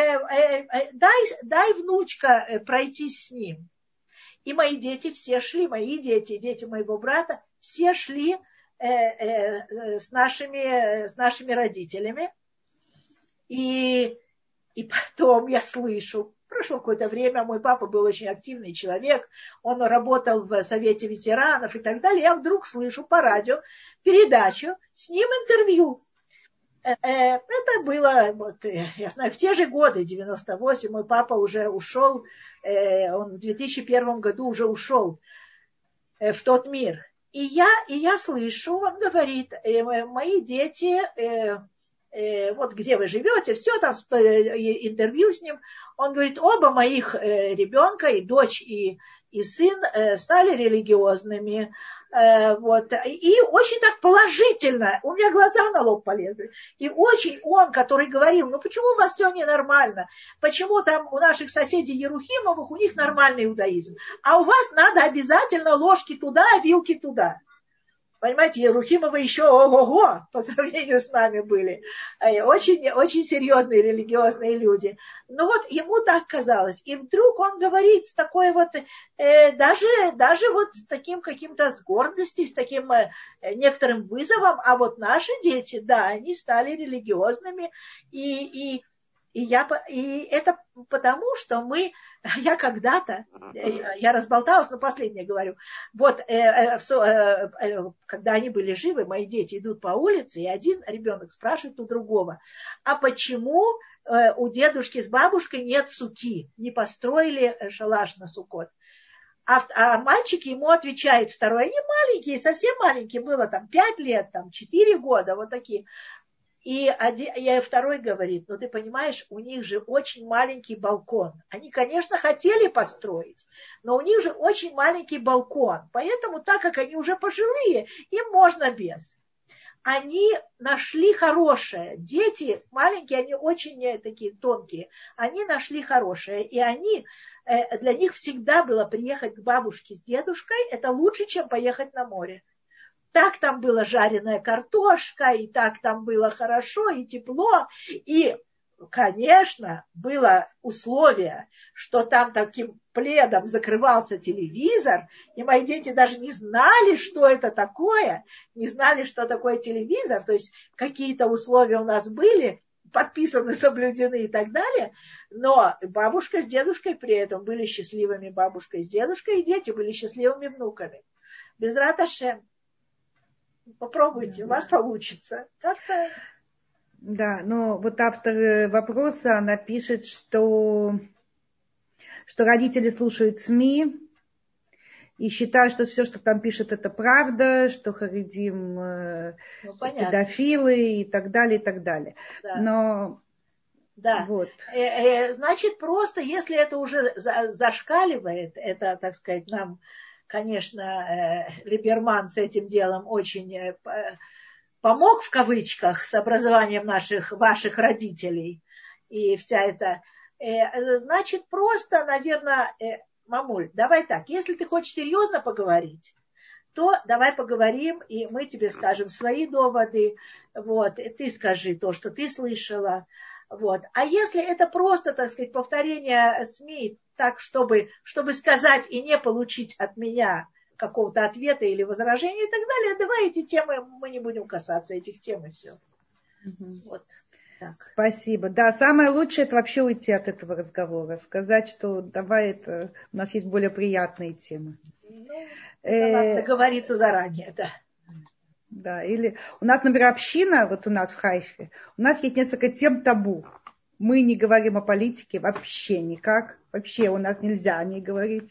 дай внучка пройтись с ним. И мои дети все шли, мои дети, дети моего брата, все шли с нашими родителями. И потом я слышу, прошло какое-то время, мой папа был очень активный человек, он работал в Совете ветеранов и так далее, я вдруг слышу по радио передачу, с ним интервью. Это было, вот, я знаю, в те же годы, 98, мой папа уже ушел, он в 2001 году уже ушел в тот мир. И я слышу, он говорит: мои дети... вот где вы живете, все там, интервью с ним. Он говорит: оба моих ребенка, и дочь, и сын стали религиозными. Вот. И очень так положительно, у меня глаза на лоб полезли. И очень он, который говорил: ну почему у вас все ненормально? Почему там у наших соседей Ерухимовых, у них нормальный иудаизм? А у вас надо обязательно ложки туда, а вилки туда. Понимаете, Ерухимовы еще ого-го по сравнению с нами были. Очень, очень серьезные религиозные люди. Но вот ему так казалось. И вдруг он говорит с такой вот, даже вот с таким каким-то с гордостью, с таким некоторым вызовом. А вот наши дети, да, они стали религиозными. И это потому, что я когда-то, я разболталась, но последнее говорю, вот, когда они были живы, мои дети идут по улице, и один ребенок спрашивает у другого: а почему у дедушки с бабушкой нет суки, не построили шалаш на Суккот? А мальчик ему отвечает, второй, они маленькие, совсем маленькие, было там 5 лет, там 4 года, вот такие. И второй говорит: ну ты понимаешь, у них же очень маленький балкон. Они, конечно, хотели построить, но у них же очень маленький балкон. Поэтому, так как они уже пожилые, им можно без. Они нашли хорошее. Дети маленькие, они очень такие тонкие. Они нашли хорошее. И для них всегда было приехать к бабушке с дедушкой. Это лучше, чем поехать на море. Так там была жареная картошка, и так там было хорошо и тепло. И, конечно, было условие, что там таким пледом закрывался телевизор, и мои дети даже не знали, что это такое, не знали, что такое телевизор, то есть какие-то условия у нас были, подписаны, соблюдены и так далее, но бабушка с дедушкой при этом были счастливыми бабушкой с дедушкой, и дети были счастливыми внуками. Безрат Ашем. Попробуйте, у вас получится. Как-то... Да, но вот автор вопроса, она пишет, что родители слушают СМИ и считают, что все, что там пишут, это правда, что харидим педофилы и так далее, и так далее. Да. Но Да. Вот. Значит, просто, если это уже зашкаливает, это, так сказать, нам, конечно, Либерман с этим делом очень помог, в кавычках, с образованием ваших родителей. И вся эта... Значит, просто, наверное, мамуль, давай так, если ты хочешь серьезно поговорить, то давай поговорим, и мы тебе скажем свои доводы, вот, и ты скажи то, что ты слышала, вот. А если это просто, так сказать, повторение СМИ, так, чтобы сказать и не получить от меня какого-то ответа или возражения и так далее, давай эти темы, мы не будем касаться этих тем и все. Вот так. Спасибо. Да, самое лучшее это вообще уйти от этого разговора, сказать, что давай это, у нас есть более приятные темы. Ну, это надо договориться заранее, да. Да, или у нас, например, община, вот у нас в Хайфе, у нас есть несколько тем табу. Мы не говорим о политике вообще никак. Вообще у нас нельзя о ней говорить.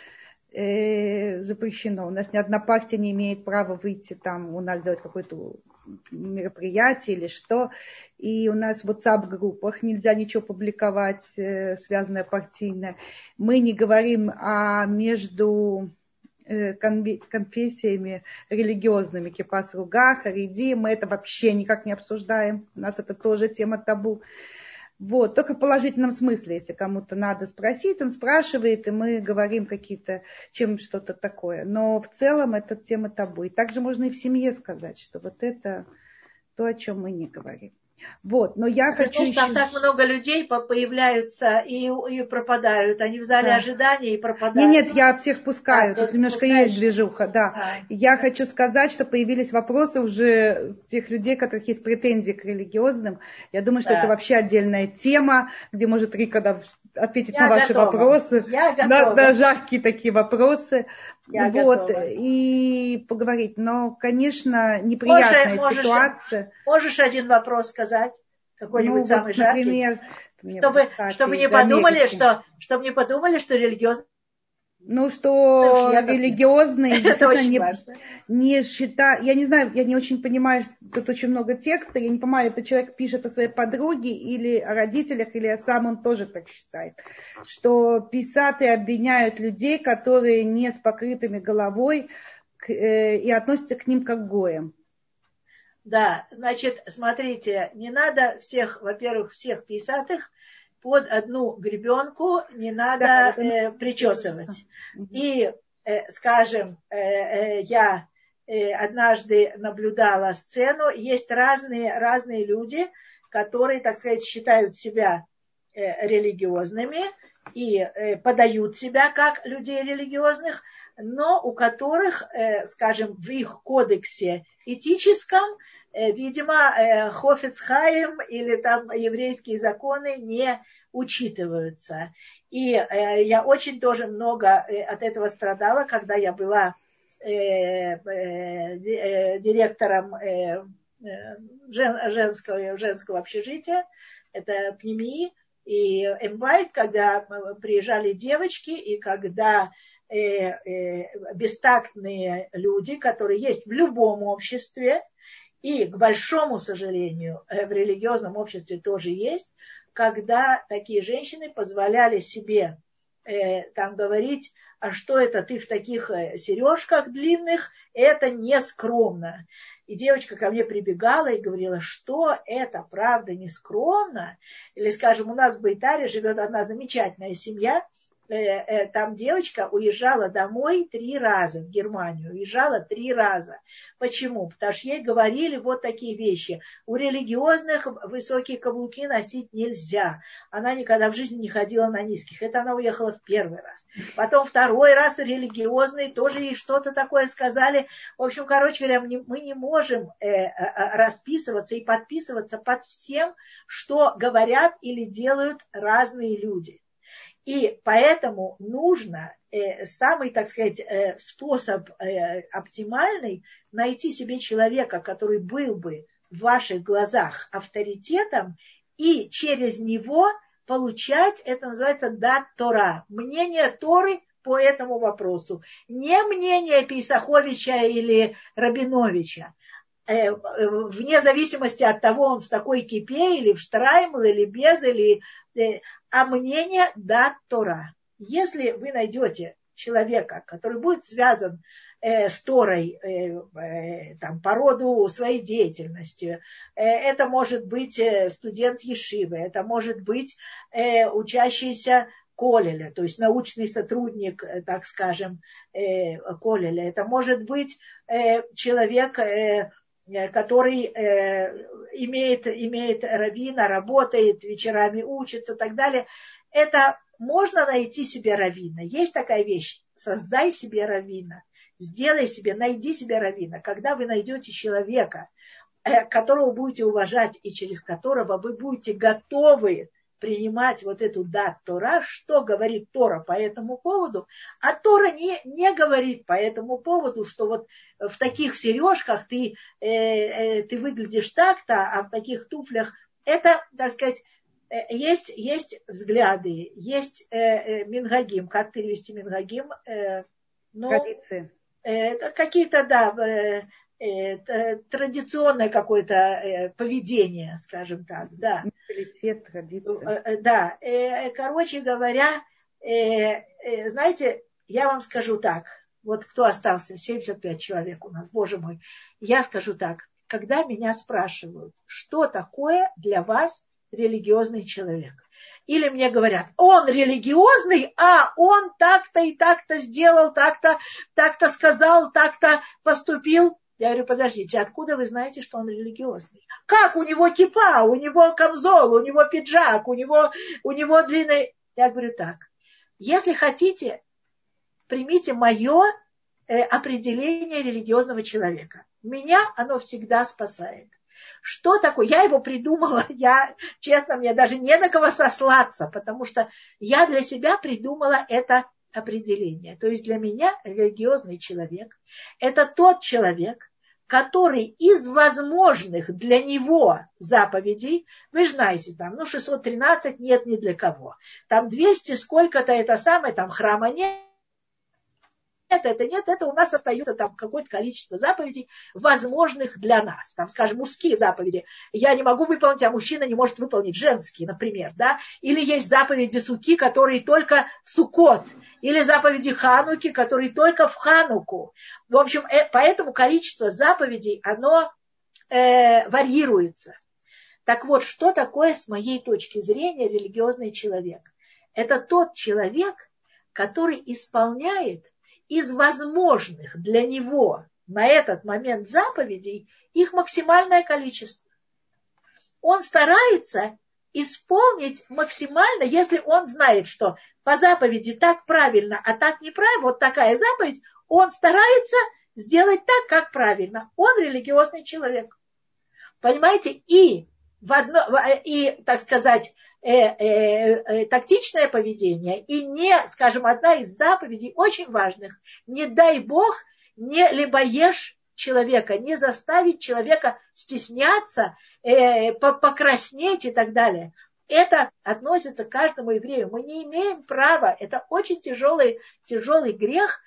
Запрещено. У нас ни одна партия не имеет права выйти там, у нас сделать какое-то мероприятие или что. И у нас в WhatsApp-группах нельзя ничего публиковать, связанное партийное. Мы не говорим между конфессиями религиозными, кипас руга, хариди, мы это вообще никак не обсуждаем. У нас это тоже тема табу. Вот, только в положительном смысле, если кому-то надо спросить, он спрашивает, и мы говорим чем что-то такое. Но в целом это тема табу. И также можно и в семье сказать, что вот это то, о чем мы не говорим. Вот, но я хочу знаешь, еще... Там так много людей появляются и пропадают. Они в зале ожидания и пропадают. Нет, я всех пускаю. Тут немножко есть движуха, да. Я хочу сказать, что появились вопросы уже тех людей, у которых есть претензии к религиозным. Я думаю, что это вообще отдельная тема, где может Рика ответить на ваши вопросы. На жаркие такие вопросы. Готова. И поговорить. Но, конечно, неприятная ситуация. Можешь один вопрос сказать? Какой-нибудь самый жаркий? Например, чтобы не подумали, что религиозные... что религиозные действительно не считают, я не знаю, я не очень понимаю, тут очень много текста, я не понимаю, это человек пишет о своей подруге или о родителях, или сам он тоже так считает, что писаты обвиняют людей, которые не с покрытыми головой и относятся к ним как к гоям. Да, значит, смотрите, не надо во-первых, всех писатых под одну гребенку не надо причесывать. И, скажем, я однажды наблюдала сцену, есть разные люди, которые, так сказать, считают себя религиозными и подают себя как людей религиозных, но у которых, скажем, в их кодексе этическом, видимо, Хофец Хаим или там еврейские законы не учитываются. И я очень тоже много от этого страдала, когда я была директором женского общежития, это ПНИМИ и Эмбайт, когда приезжали девочки, и когда бестактные люди, которые есть в любом обществе, и, к большому сожалению, в религиозном обществе тоже есть, когда такие женщины позволяли себе там говорить, а что это ты в таких сережках длинных, это не скромно. И девочка ко мне прибегала и говорила, что это правда не скромно. Или, скажем, у нас в Бейтаре живет одна замечательная семья, там девочка уезжала домой 3 раза в Германию, уезжала 3 раза. Почему? Потому что ей говорили вот такие вещи. У религиозных высокие каблуки носить нельзя. Она никогда в жизни не ходила на низких. Это она уехала в 1 раз. Потом 2 раз религиозные тоже ей что-то такое сказали. В общем, короче говоря, мы не можем расписываться и подписываться под всем, что говорят или делают разные люди. И поэтому нужно самый, так сказать, способ оптимальный найти себе человека, который был бы в ваших глазах авторитетом, и через него получать, это называется дат Тора, мнение Торы по этому вопросу. Не мнение Писаховича или Рабиновича, вне зависимости от того, он в такой кипе, или в штраймл, или без, а мнение дат Тора. Если вы найдете человека, который будет связан с Торой там, по роду своей деятельности, это может быть студент ешивы, это может быть учащийся колеля, то есть научный сотрудник, так скажем, колеля, это может быть человек, который имеет раввина, работает, вечерами учится и так далее. Это можно найти себе раввина. Есть такая вещь. Создай себе раввина. Сделай себе, найди себе раввина. Когда вы найдете человека, которого будете уважать и через которого вы будете готовы принимать вот эту дат Тора, что говорит Тора по этому поводу, а Тора не говорит по этому поводу, что вот в таких сережках ты выглядишь так-то, а в таких туфлях. Это, так сказать, есть взгляды, есть мингагим. Как перевести мингагим? Традиции. Какие-то, да, традиционное какое-то поведение, скажем так, да. Менталитет, традиция. Да, короче говоря, знаете, я вам скажу так, вот кто остался, 75 человек у нас, боже мой, я скажу так, когда меня спрашивают, что такое для вас религиозный человек, или мне говорят, он религиозный, а он так-то и так-то сделал, так-то сказал, так-то поступил. Я говорю, подождите, откуда вы знаете, что он религиозный? Как? У него кипа, у него камзол, у него пиджак, у него длинный... Я говорю так, если хотите, примите мое определение религиозного человека. Меня оно всегда спасает. Что такое? Я его придумала, честно, мне даже не на кого сослаться, потому что я для себя придумала это определение. То есть для меня религиозный человек – это тот человек, который из возможных для него заповедей, вы же знаете, там, 613 нет ни для кого, там 200 сколько-то, это самое, там храма нет, это у нас остается там какое-то количество заповедей, возможных для нас. Там, скажем, мужские заповеди я не могу выполнить, а мужчина не может выполнить, женские, например, да. Или есть заповеди Суки, которые только в Суккот. Или заповеди Хануки, которые только в Хануку. В общем, поэтому количество заповедей, оно варьируется. Так вот, что такое, с моей точки зрения, религиозный человек? Это тот человек, который исполняет из возможных для него на этот момент заповедей их максимальное количество. Он старается исполнить максимально, если он знает, что по заповеди так правильно, а так неправильно, вот такая заповедь, он старается сделать так, как правильно. Он религиозный человек. Понимаете? И так сказать, тактичное поведение, и скажем, одна из заповедей очень важных, не дай Бог, не либоешь человека, не заставить человека стесняться, покраснеть и так далее. Это относится к каждому еврею. Мы не имеем права, это очень тяжелый грех,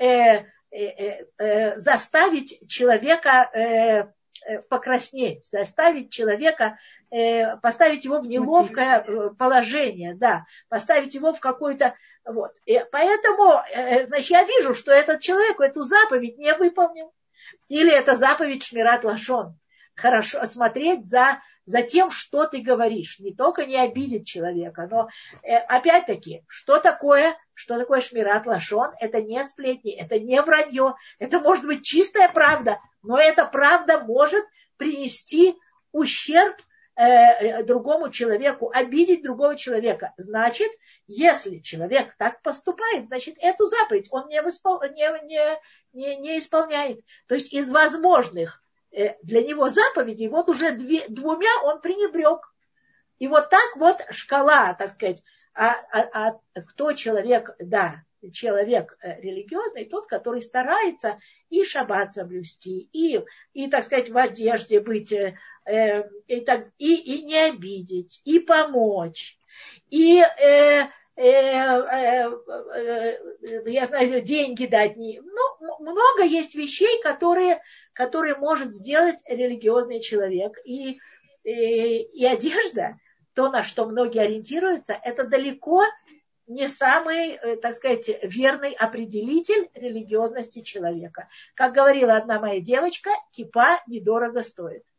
заставить человека покраснеть, заставить человека, поставить его в неловкое положение, да, поставить его в какое-то... Вот. И поэтому, значит, я вижу, что этот человек эту заповедь не выполнил. Или это заповедь Шмират Лашон. Хорошо смотреть за тем, что ты говоришь. Не только не обидеть человека, но опять-таки, что такое Шмират Лашон? Это не сплетни, это не вранье, это может быть чистая правда, но эта правда может принести ущерб другому человеку, обидеть другого человека. Значит, если человек так поступает, значит, эту заповедь он не исполняет. То есть из возможных для него заповедей, вот уже двумя он пренебрег. И вот так вот шкала, так сказать, кто человек, да, человек религиозный, тот, который старается и шаббат соблюсти, и, так сказать, в одежде быть, и не обидеть, и помочь, и, я знаю, деньги дать. Ну, много есть вещей, которые который может сделать религиозный человек. И одежда, то, на что многие ориентируются, это далеко не самый, так сказать, верный определитель религиозности человека. Как говорила одна моя девочка, кипа недорого стоит.